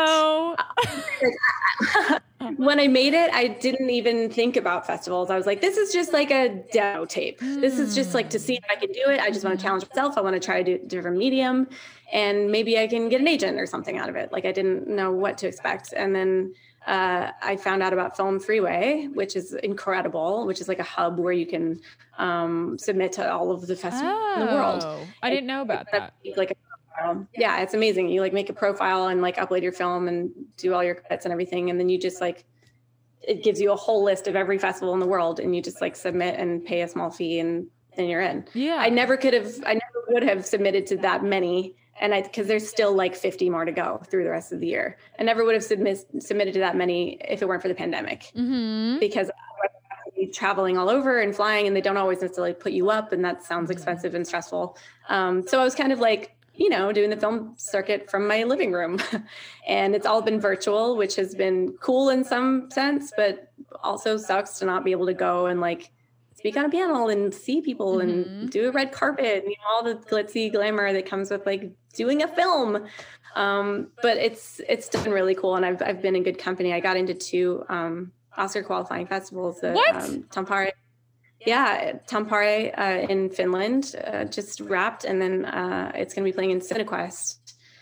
I'm shocked. When I made it, I didn't even think about festivals. I was like, this is just like a demo tape. Mm. This is just like to see if I can do it. I just want to challenge myself. I want to try to do a different medium, and maybe I can get an agent or something out of it. Like I didn't know what to expect, and then. Uh, I found out about Film Freeway, which is incredible, which is like a hub where you can um, submit to all of the festivals oh, in the world. I didn't know about that. Like, a, yeah, it's amazing. You like make a profile and like upload your film and do all your credits and everything, and then you just like it gives you a whole list of every festival in the world, and you just like submit and pay a small fee, and then you're in. Yeah. I never could have, I never would have submitted to that many. And I, cause there's still like fifty more to go through the rest of the year. I never would have submit, submitted to that many if it weren't for the pandemic, mm-hmm. because I'm traveling all over and flying, and they don't always necessarily put you up. And that sounds expensive and stressful. Um, so I was kind of like, you know, doing the film circuit from my living room, and it's all been virtual, which has been cool in some sense, but also sucks to not be able to go and like speak on a panel and see people mm-hmm. and do a red carpet, and, you know, all the glitzy glamour that comes with like doing a film. Um, but it's, it's been really cool. And I've, I've been in good company. I got into two, um, Oscar qualifying festivals, the, what? um, Tampere. Yeah. Tampere, uh, in Finland, uh, just wrapped. And then, uh, it's going to be playing in CineQuest,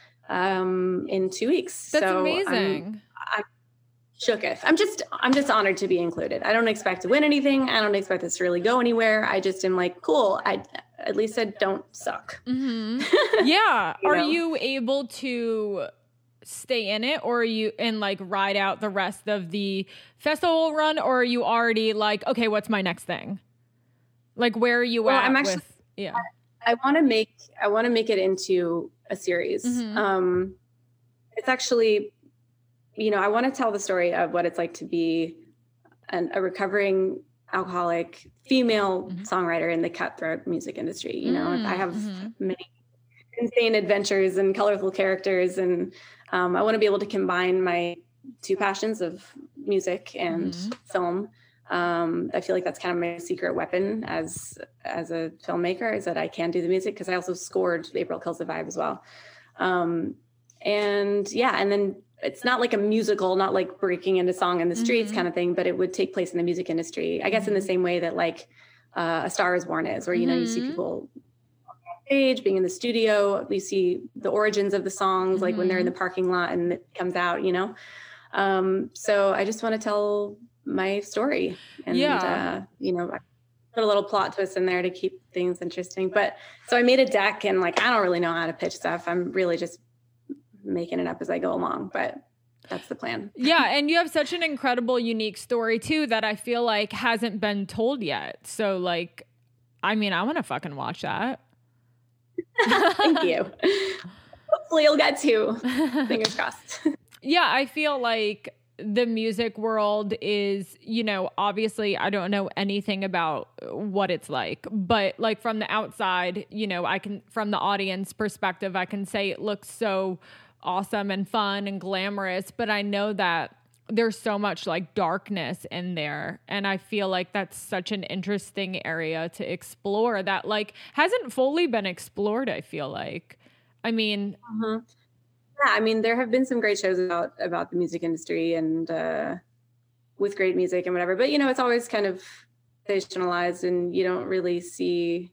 um, in two weeks. That's so amazing. I'm, I'm shooketh. I'm just, I'm just honored to be included. I don't expect to win anything. I don't expect this to really go anywhere. I just am like, cool. I, at least I don't suck. Mm-hmm. Yeah. you Are know? you able to stay in it, or are you and like ride out the rest of the festival run, or are you already like, okay, what's my next thing? Like, where are you well, at? I'm actually, with, yeah. I, I want to make, I want to make it into a series. Mm-hmm. Um, it's actually, you know, I want to tell the story of what it's like to be an, a recovering alcoholic female mm-hmm. songwriter in the cutthroat music industry. You know, mm-hmm. I have many insane adventures and colorful characters, and um, I want to be able to combine my two passions of music and mm-hmm. film. Um, I feel like that's kind of my secret weapon as as a filmmaker, is that I can do the music, because I also scored April Kills the Vibe as well. Um, and yeah, and then it's not like a musical, not like breaking into song in the streets mm-hmm. kind of thing, but it would take place in the music industry, I guess, mm-hmm. in the same way that like uh, A Star Is Born is, where, you know, mm-hmm. you see people on stage, being in the studio, you see the origins of the songs, mm-hmm. like when they're in the parking lot and it comes out, you know? Um, so I just want to tell my story, and, yeah. uh, you know, I put a little plot twist in there to keep things interesting. But so I made a deck, and like, I don't really know how to pitch stuff. I'm really just making it up as I go along, but that's the plan. Yeah. And you have such an incredible, unique story too, that I feel like hasn't been told yet. So like, I mean, I want to fucking watch that. Thank you. Hopefully you'll get to. Fingers crossed. Yeah. I feel like the music world is, you know, obviously I don't know anything about what it's like, but like from the outside, you know, I can, from the audience perspective, I can say it looks so awesome and fun and glamorous, but I know that there's so much like darkness in there. And I feel like that's such an interesting area to explore that like hasn't fully been explored, I feel like. I mean, mm-hmm. yeah, I mean, there have been some great shows about, about the music industry and uh, with great music and whatever, but you know, it's always kind of sensationalized, and you don't really see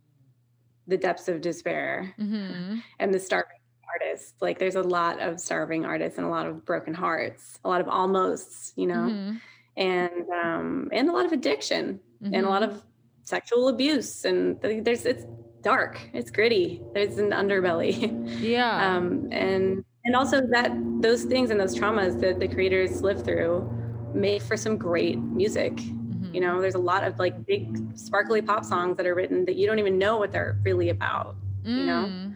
the depths of despair mm-hmm. and the starving artists. Like there's a lot of starving artists and a lot of broken hearts, a lot of almosts, you know, mm-hmm. and, um, and a lot of addiction mm-hmm. and a lot of sexual abuse. And there's, it's dark, it's gritty. There's an underbelly. Yeah. um, and, and also that those things and those traumas that the creators live through make for some great music. Mm-hmm. You know, there's a lot of like big sparkly pop songs that are written that you don't even know what they're really about, mm. you know?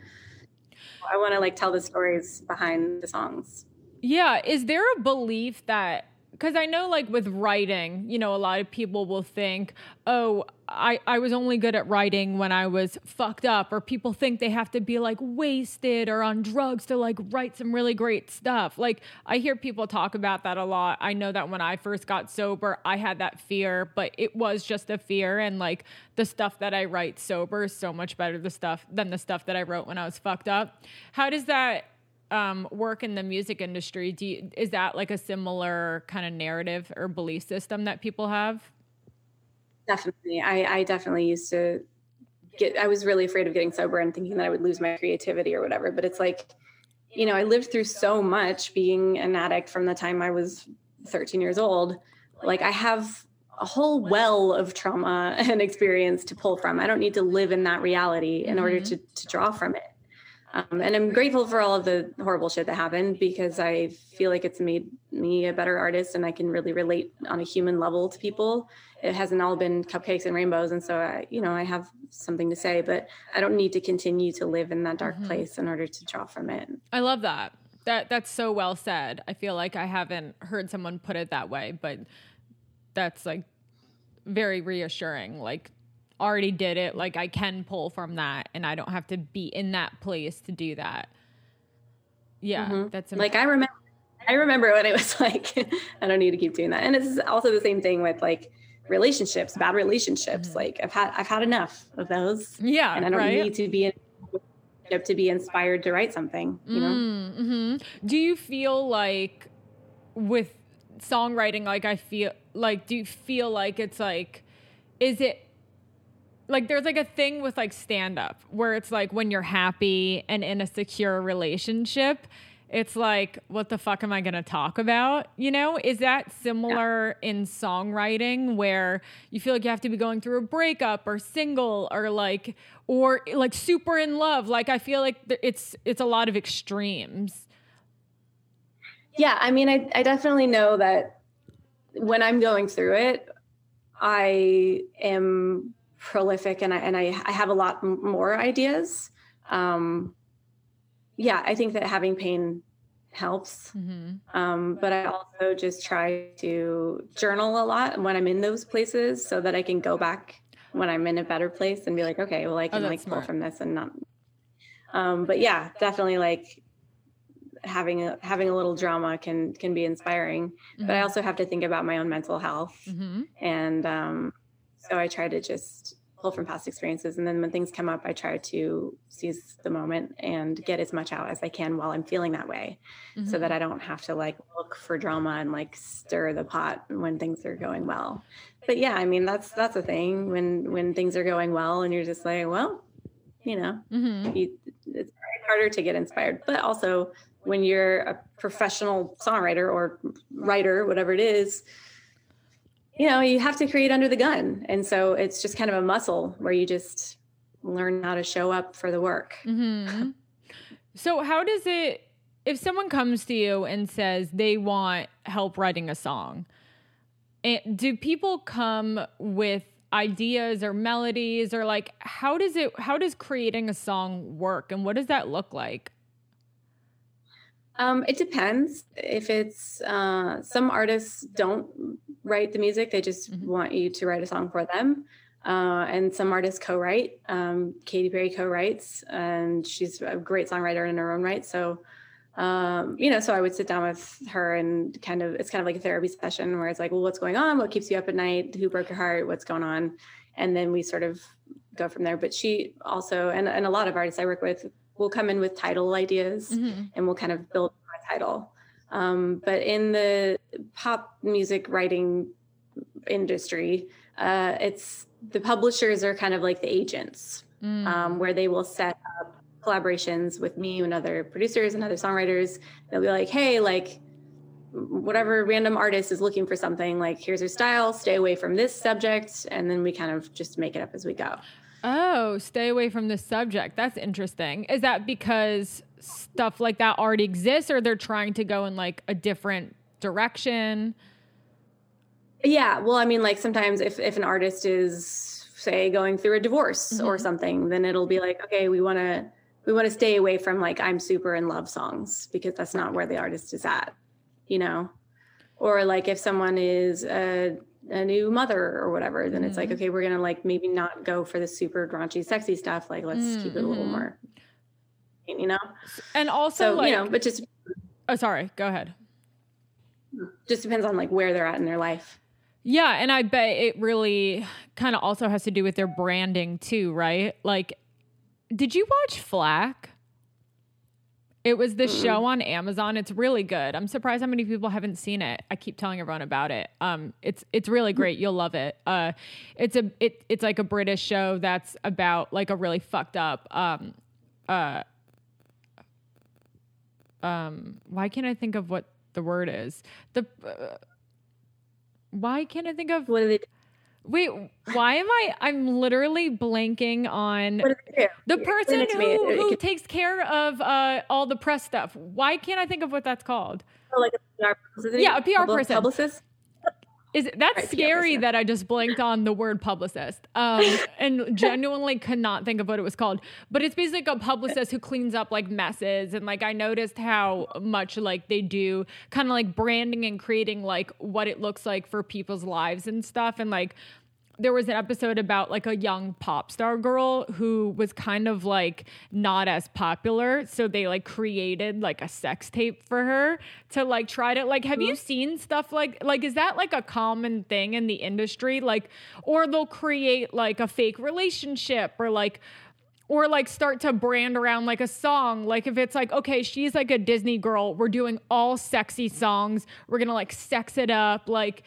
I want to like tell the stories behind the songs. Yeah. Is there a belief that, because I know like with writing, you know, a lot of people will think, oh, I, I was only good at writing when I was fucked up, or people think they have to be like wasted or on drugs to like write some really great stuff. Like I hear people talk about that a lot. I know that when I first got sober, I had that fear, but it was just a fear. And like the stuff that I write sober is so much better the stuff than the stuff that I wrote when I was fucked up. How does that um, work in the music industry? Do you, is that like a similar kind of narrative or belief system that people have? Definitely. I, I definitely used to get, I was really afraid of getting sober and thinking that I would lose my creativity or whatever. But it's like, you know, I lived through so much being an addict from the time I was thirteen years old. Like I have a whole well of trauma and experience to pull from. I don't need to live in that reality in mm-hmm. order to, to draw from it. Um, and I'm grateful for all of the horrible shit that happened, because I feel like it's made me a better artist, and I can really relate on a human level to people. It hasn't all been cupcakes and rainbows. And so, I, you know, I have something to say, but I don't need to continue to live in that dark mm-hmm. place in order to draw from it. I love that. That that's so well said. I feel like I haven't heard someone put it that way, but that's like very reassuring. Like, already did it. Like, I can pull from that, and I don't have to be in that place to do that. Yeah, mm-hmm. that's amazing. Like I remember. I remember when it was like, I don't need to keep doing that. And it's also the same thing with like relationships, bad relationships. Mm-hmm. Like I've had I've had enough of those. Yeah, and I don't right? need to be in to be inspired to write something, you know? Mm-hmm. Do you feel like with songwriting, like I feel like, do you feel like it's like, is it like, there's like a thing with like stand up where it's like when you're happy and in a secure relationship, it's like, what the fuck am I going to talk about? You know, is that similar yeah. in songwriting where you feel like you have to be going through a breakup or single or like, or like super in love? Like, I feel like it's, it's a lot of extremes. Yeah. I mean, I, I definitely know that when I'm going through it, I am prolific and I, and I, I have a lot more ideas. Um, Yeah, I think that having pain helps. Mm-hmm. Um, but I also just try to journal a lot when I'm in those places so that I can go back when I'm in a better place and be like, okay, well, I can oh, like smart. pull from this and not. Um, but yeah, definitely like having a, having a little drama can, can be inspiring, mm-hmm. but I also have to think about my own mental health. Mm-hmm. And um, so I try to just pull from past experiences. And then when things come up, I try to seize the moment and get as much out as I can while I'm feeling that way, mm-hmm. so that I don't have to like look for drama and like stir the pot when things are going well. But yeah, I mean, that's, that's a thing when, when things are going well and you're just like, well, you know, mm-hmm. you, it's harder to get inspired, but also when you're a professional songwriter or writer, whatever it is, you know, you have to create under the gun. And so it's just kind of a muscle where you just learn how to show up for the work. Mm-hmm. So how does it, if someone comes to you and says they want help writing a song, do people come with ideas or melodies, or like, how does it, how does creating a song work, and what does that look like? Um, it depends. If it's, uh, some artists don't write the music, they just mm-hmm. want you to write a song for them. Uh, and some artists co-write. Um, Katy Perry co-writes, and she's a great songwriter in her own right. So, um, you know, so I would sit down with her and kind of, it's kind of like a therapy session where it's like, well, what's going on? What keeps you up at night? Who broke your heart? What's going on? And then we sort of go from there. But she also, and, and a lot of artists I work with will come in with title ideas, mm-hmm. and we'll kind of build a title. Um, but in the pop music writing industry, uh, it's the publishers are kind of like the agents, mm. um, where they will set up collaborations with me and other producers and other songwriters. They'll be like, hey, like whatever random artist is looking for something, like here's your style, stay away from this subject. And then we kind of just make it up as we go. Oh, stay away from this subject. That's interesting. Is that because stuff like that already exists, or they're trying to go in like a different direction? Yeah. Well, I mean, like sometimes if, if an artist is, say, going through a divorce mm-hmm. or something, then it'll be like, okay, we want to, we want to stay away from like, I'm super in love songs, because that's not where the artist is at, you know? Or like if someone is a, a new mother or whatever, then mm-hmm. it's like, okay, we're going to like maybe not go for the super raunchy, sexy stuff. Like, let's mm-hmm. keep it a little more, you know? And also, so, like, you know, but just, oh, sorry, go ahead. Just depends on like where they're at in their life. Yeah. And I bet it really kind of also has to do with their branding too, right? Like, did you watch Flack? It was the mm-hmm. show on Amazon. It's really good. I'm surprised how many people haven't seen it. I keep telling everyone about it. Um, it's it's really great. You'll love it. Uh, it's a it it's like a British show that's about like a really fucked up. Um, uh, um, why can't I think of what the word is? The uh, why can't I think of what are they? Wait, why am I? I'm literally blanking on What do they do? the person Explain it to me. who, It- it who can- takes care of uh, all the press stuff. Why can't I think of what that's called? Oh, like a P R publicist? Yeah, a P R Pub- person. Publicist? Is it, that's Right, P R scary person. that I just blanked on the word publicist, um, and genuinely could not think of what it was called. But it's basically a publicist who cleans up like messes, and like I noticed how much like they do kind of like branding and creating like what it looks like for people's lives and stuff, and like. There was an episode about like a young pop star girl who was kind of like not as popular. So they like created like a sex tape for her to like try to like, have you seen stuff like, like, is that like a common thing in the industry? Like, or they'll create like a fake relationship or like, or like start to brand around like a song. Like if it's like, okay, she's like a Disney girl. We're doing all sexy songs. We're going to like sex it up. Like,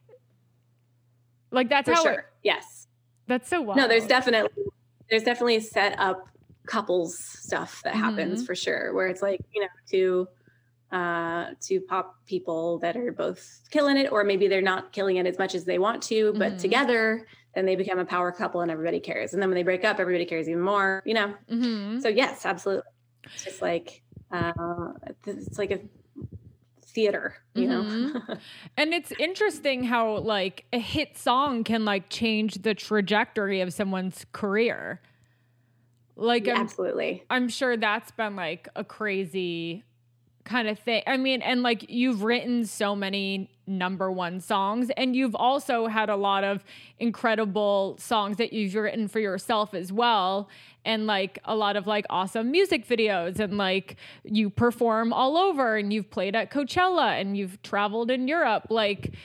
Like that's For how sure. it, Yes. that's so wild. No, there's definitely there's definitely set up couples stuff that happens Mhm. for sure, where it's like, you know, two uh two pop people that are both killing it, or maybe they're not killing it as much as they want to, but Mhm. together then they become a power couple and everybody cares. And then when they break up, everybody cares even more, you know. Mhm. So yes, absolutely. It's just like uh it's like a theater, you know. And it's interesting how like a hit song can like change the trajectory of someone's career. Like Yeah, I'm, absolutely. I'm sure that's been like a crazy kind of thing. I mean, and like you've written so many number one songs, and you've also had a lot of incredible songs that you've written for yourself as well. And like a lot of like awesome music videos, and like you perform all over, and you've played at Coachella, and you've traveled in Europe. Like,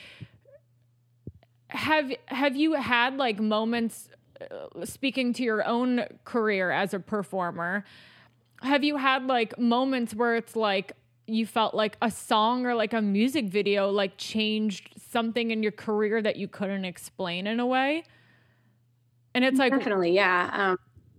have, have you had like moments uh, speaking to your own career as a performer? Have you had like moments where it's like you felt like a song or like a music video like changed something in your career that you couldn't explain in a way? And it's like, Definitely, yeah. Um,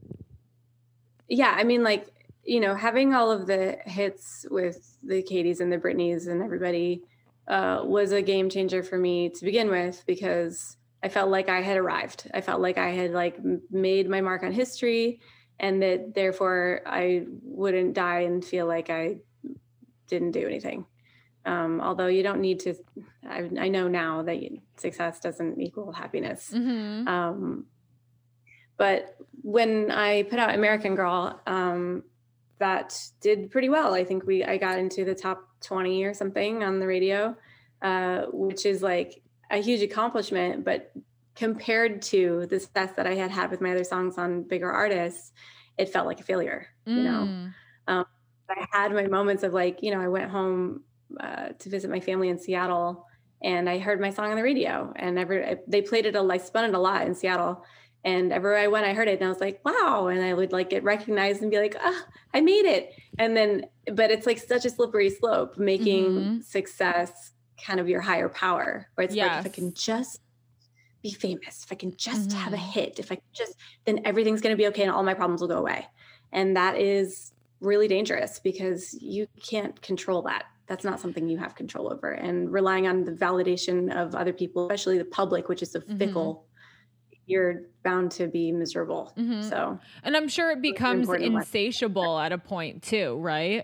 yeah, I mean, like, you know, having all of the hits with the Katies and the Britneys and everybody uh, was a game changer for me to begin with, because I felt like I had arrived. I felt like I had like m- made my mark on history, and that therefore I wouldn't die and feel like I didn't do anything. Um, although you don't need to, I, I know now that you, success doesn't equal happiness. mhm. Um, but when I put out American Girl, um, that did pretty well. I think we I got into the top twenty or something on the radio, uh, which is like a huge accomplishment. But compared to the success that I had had with my other songs on bigger artists, it felt like a failure. You know, Mm. um, I had my moments of like, you know, I went home uh, to visit my family in Seattle, and I heard my song on the radio, and every they played it a I spun it a lot in Seattle. And everywhere I went, I heard it, and I was like, wow. And I would like get recognized and be like, ah, I made it. And then, but it's like such a slippery slope, making Mhm. success kind of your higher power, where it's like, if I Yes. can just be famous, if I can just have a Mhm. hit, if I can just, then everything's going to be okay and all my problems will go away. And that is really dangerous, because you can't control that. That's not something you have control over. And relying on the validation of other people, especially the public, which is so Mhm. fickle, you're bound to be miserable. Mhm. So And I'm sure it becomes important one. insatiable at a point too, right?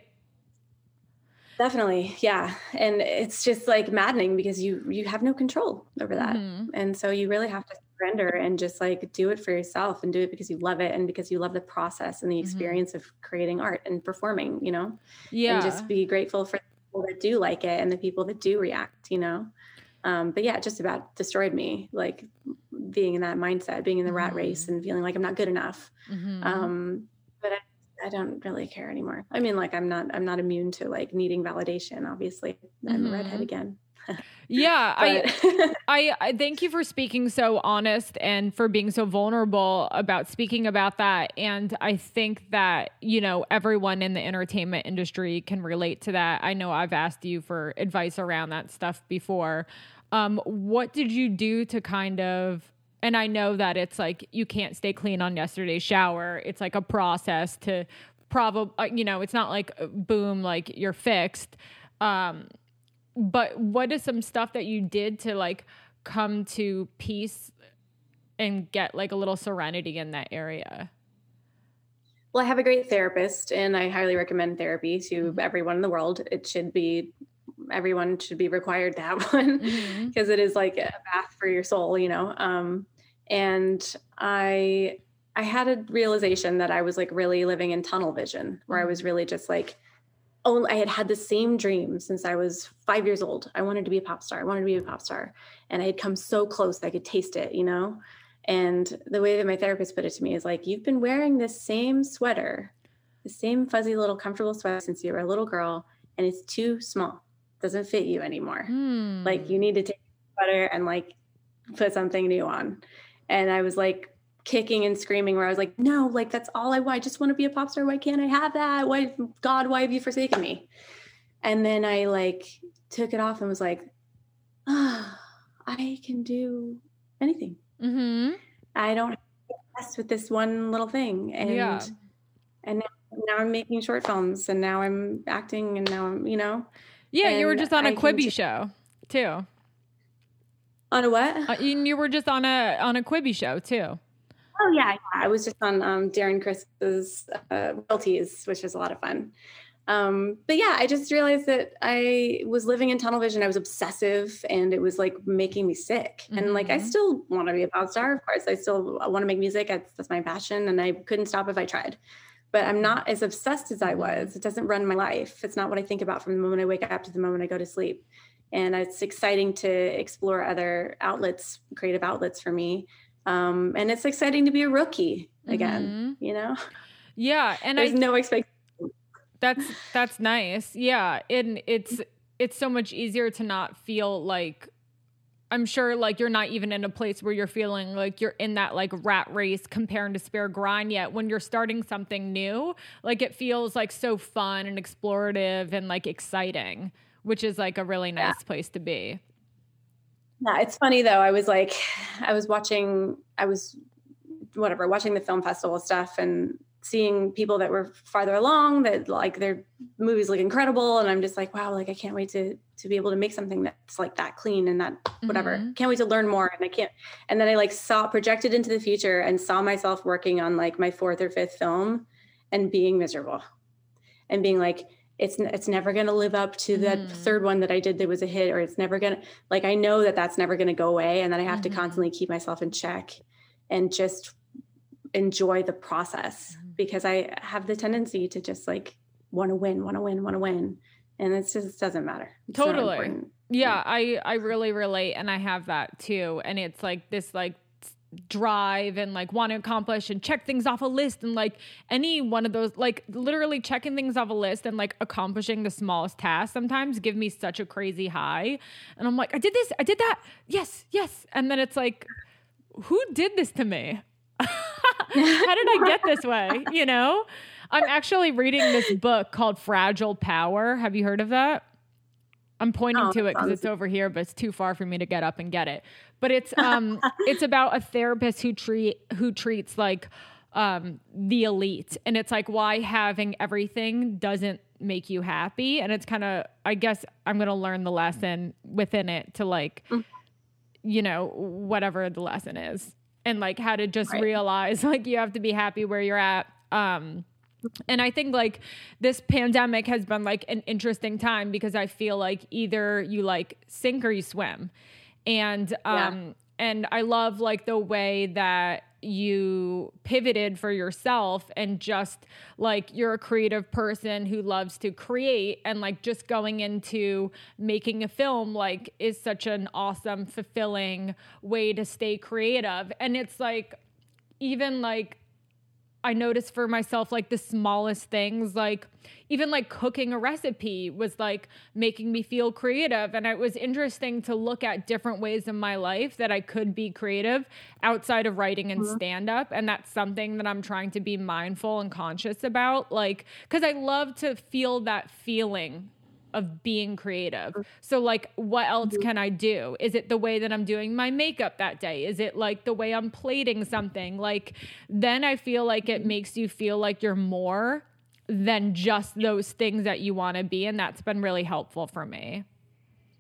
definitely, yeah. And it's just like maddening, because you you have no control over that. Mhm. And so you really have to surrender and just like do it for yourself, and do it because you love it, and because you love the process and the experience of creating art and performing, you know, Yeah. and just be grateful for the people that do like it and the people that do react, you know. Um, but yeah, it just about destroyed me, like being in that mindset, being in the rat Mhm. race and feeling like I'm not good enough. Mhm. Um, but I, I don't really care anymore. I mean, like I'm not, I'm not immune to like needing validation. Obviously, I'm a redhead Mhm. again. Yeah, I, But I I thank you for speaking so honest and for being so vulnerable about speaking about that. And I think that, you know, everyone in the entertainment industry can relate to that. I know I've asked you for advice around that stuff before. Um, what did you do to kind of, and I know that it's like you can't stay clean on yesterday's shower. It's like a process to probably, you know, it's not like boom, like you're fixed. Um, but what is some stuff that you did to like come to peace and get like a little serenity in that area? Well, I have a great therapist, and I highly recommend therapy to everyone in the world. It should be, everyone should be required to have one because mm-hmm. it is like a bath for your soul, you know? Um, and I, I had a realization that I was like really living in tunnel vision, where I was really just like, oh, I had had the same dream since I was five years old. I wanted to be a pop star. I wanted to be a pop star. And I had come so close, I could taste it, you know? And the way that my therapist put it to me is like, you've been wearing this same sweater, the same fuzzy little comfortable sweater since you were a little girl, and it's too small. It doesn't fit you anymore. Hmm. Like you need to take the sweater and like put something new on. And I was like kicking and screaming where I was like, no, like that's all I want. I just want to be a pop star. Why can't I have that? Why, God, why have you forsaken me? And then I like took it off and was like, ah, oh, I can do anything. Mm-hmm. I don't have to mess with this one little thing. And yeah. and now, now I'm making short films, and now I'm acting, and now I'm, you know. Yeah, you were just on a I Quibi just, show too. On a what? Uh, you, you were just on a on a Quibi show too. Oh yeah, yeah. I was just on um, Darren Chris's uh, Royalties, which was a lot of fun. Um, but yeah, I just realized that I was living in tunnel vision. I was obsessive, and it was like making me sick. Mm-hmm. And like, I still want to be a pop star. Of course, I still want to make music. That's, that's my passion. And I couldn't stop if I tried, but I'm not as obsessed as I was. It doesn't run my life. It's not what I think about from the moment I wake up to the moment I go to sleep. And it's exciting to explore other outlets, creative outlets for me. Um, and it's exciting to be a rookie again, mm-hmm. you know? Yeah. And there's I, no expectation. That's that's nice. Yeah. And it's it's so much easier to not feel like, I'm sure like you're not even in a place where you're feeling like you're in that like rat race compare and despair grind yet. When you're starting something new, like it feels like so fun and explorative and like exciting, which is like a really nice yeah. place to be. Yeah, it's funny though. I was like, I was watching, I was whatever, watching the film festival stuff and seeing people that were farther along that like their movies look incredible. And I'm just like, wow, like I can't wait to, to be able to make something that's like that clean and that whatever. Mm-hmm. Can't wait to learn more. And I can't, and then I like saw projected into the future and saw myself working on like my fourth or fifth film and being miserable and being like, it's, it's never going to live up to that mm. third one that I did that was a hit, or it's never going to, like, I know that that's never going to go away. And then I have mm-hmm. to constantly keep myself in check and just enjoy the process, because I have the tendency to just like want to win, want to win, want to win. And it's just, it doesn't matter. It's totally. Yeah. I, I really relate. And I have that too. And it's like this, like, drive and like want to accomplish and check things off a list, and like any one of those, like literally checking things off a list and like accomplishing the smallest task sometimes give me such a crazy high. And I'm like, I did this, I did that. Yes, yes. And then it's like, who did this to me? How did I get this way? You know, I'm actually reading this book called Fragile Power. Have you heard of that? I'm pointing oh, to it because it's over here, but it's too far for me to get up and get it. But it's um it's about a therapist who treat who treats like um the elite, and it's like why having everything doesn't make you happy. And it's kind of, I guess I'm gonna learn the lesson within it to like mm. you know, whatever the lesson is, and like how to just right. realize like you have to be happy where you're at. Um And I think like this pandemic has been like an interesting time because I feel like either you like sink or you swim. And, um, yeah. and I love like the way that you pivoted for yourself and just like you're a creative person who loves to create, and like just going into making a film like is such an awesome, fulfilling way to stay creative. And it's like, even like, I noticed for myself, like the smallest things, like even like cooking a recipe was like making me feel creative. And it was interesting to look at different ways in my life that I could be creative outside of writing and stand up. And that's something that I'm trying to be mindful and conscious about. Like, cause I love to feel that feeling of being creative. So like, what else can I do? Is it the way that I'm doing my makeup that day? Is it like the way I'm plating something? Like, then I feel like it makes you feel like you're more than just those things that you want to be. And that's been really helpful for me.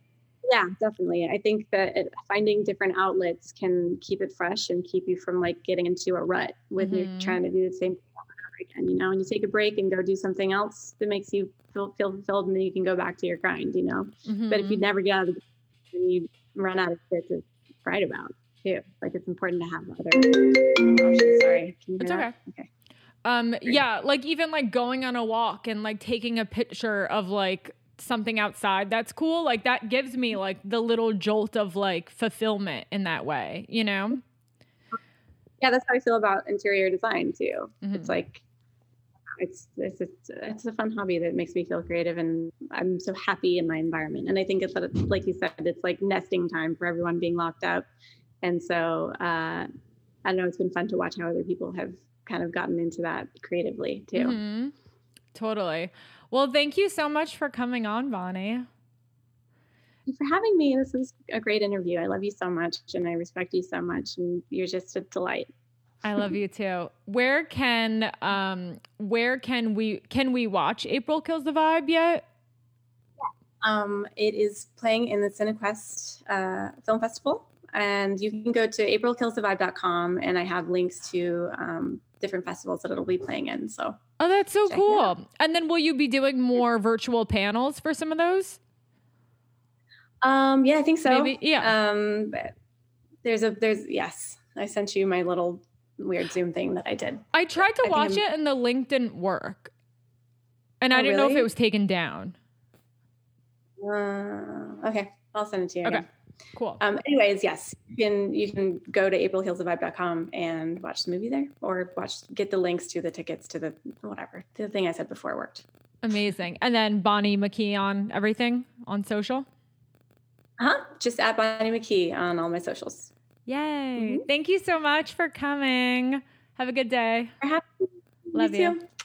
Yeah, definitely. I think that it, finding different outlets can keep it fresh and keep you from like getting into a rut when mm-hmm. you're trying to do the same thing over and over again. You know, and you take a break and go do something else that makes you feel, feel fulfilled, and then you can go back to your grind, you know. Mm-hmm. But if you never get out of the then you run out of shit to write about too. Like it's important to have other options. Sorry. Can you it's hear okay. That? Okay. Um, yeah, like even like going on a walk and like taking a picture of like something outside, that's cool. Like that gives me like the little jolt of like fulfillment in that way, you know? Yeah, that's how I feel about interior design too. Mm-hmm. It's like, it's, it's, it's, it's a fun hobby that makes me feel creative, and I'm so happy in my environment. And I think it's like you said, it's like nesting time for everyone being locked up. And so, uh, I don't know, it's been fun to watch how other people have kind of gotten into that creatively too. Mm-hmm. Totally. Well, thank you so much for coming on, Bonnie. Thank you for having me. This was a great interview. I love you so much, and I respect you so much, and you're just a delight. I love you too. Where can um where can we can we watch April Kills the Vibe yet? Um, it is playing in the CineQuest uh, Film Festival, and you can go to april kills the vibe dot com, and I have links to um, different festivals that it'll be playing in. So, oh, that's so cool. And then will you be doing more virtual panels for some of those? Um, yeah, I think so. Maybe, yeah. Um, there's a there's yes. I sent you my little weird Zoom thing that I did. I tried to I watch it and the link didn't work, and oh, I didn't really? know if it was taken down. Uh, okay, I'll send it to you. Okay. Again. Cool. Um, anyways, yes, you can you can go to april kills the vibe dot com and watch the movie there, or watch get the links to the tickets to the whatever. The thing I said before worked. Amazing. And then Bonnie McKee on everything on social? Uh-huh. Just at Bonnie McKee on all my socials. Yay. Mm-hmm. Thank you so much for coming. Have a good day. Happy. Love you. you.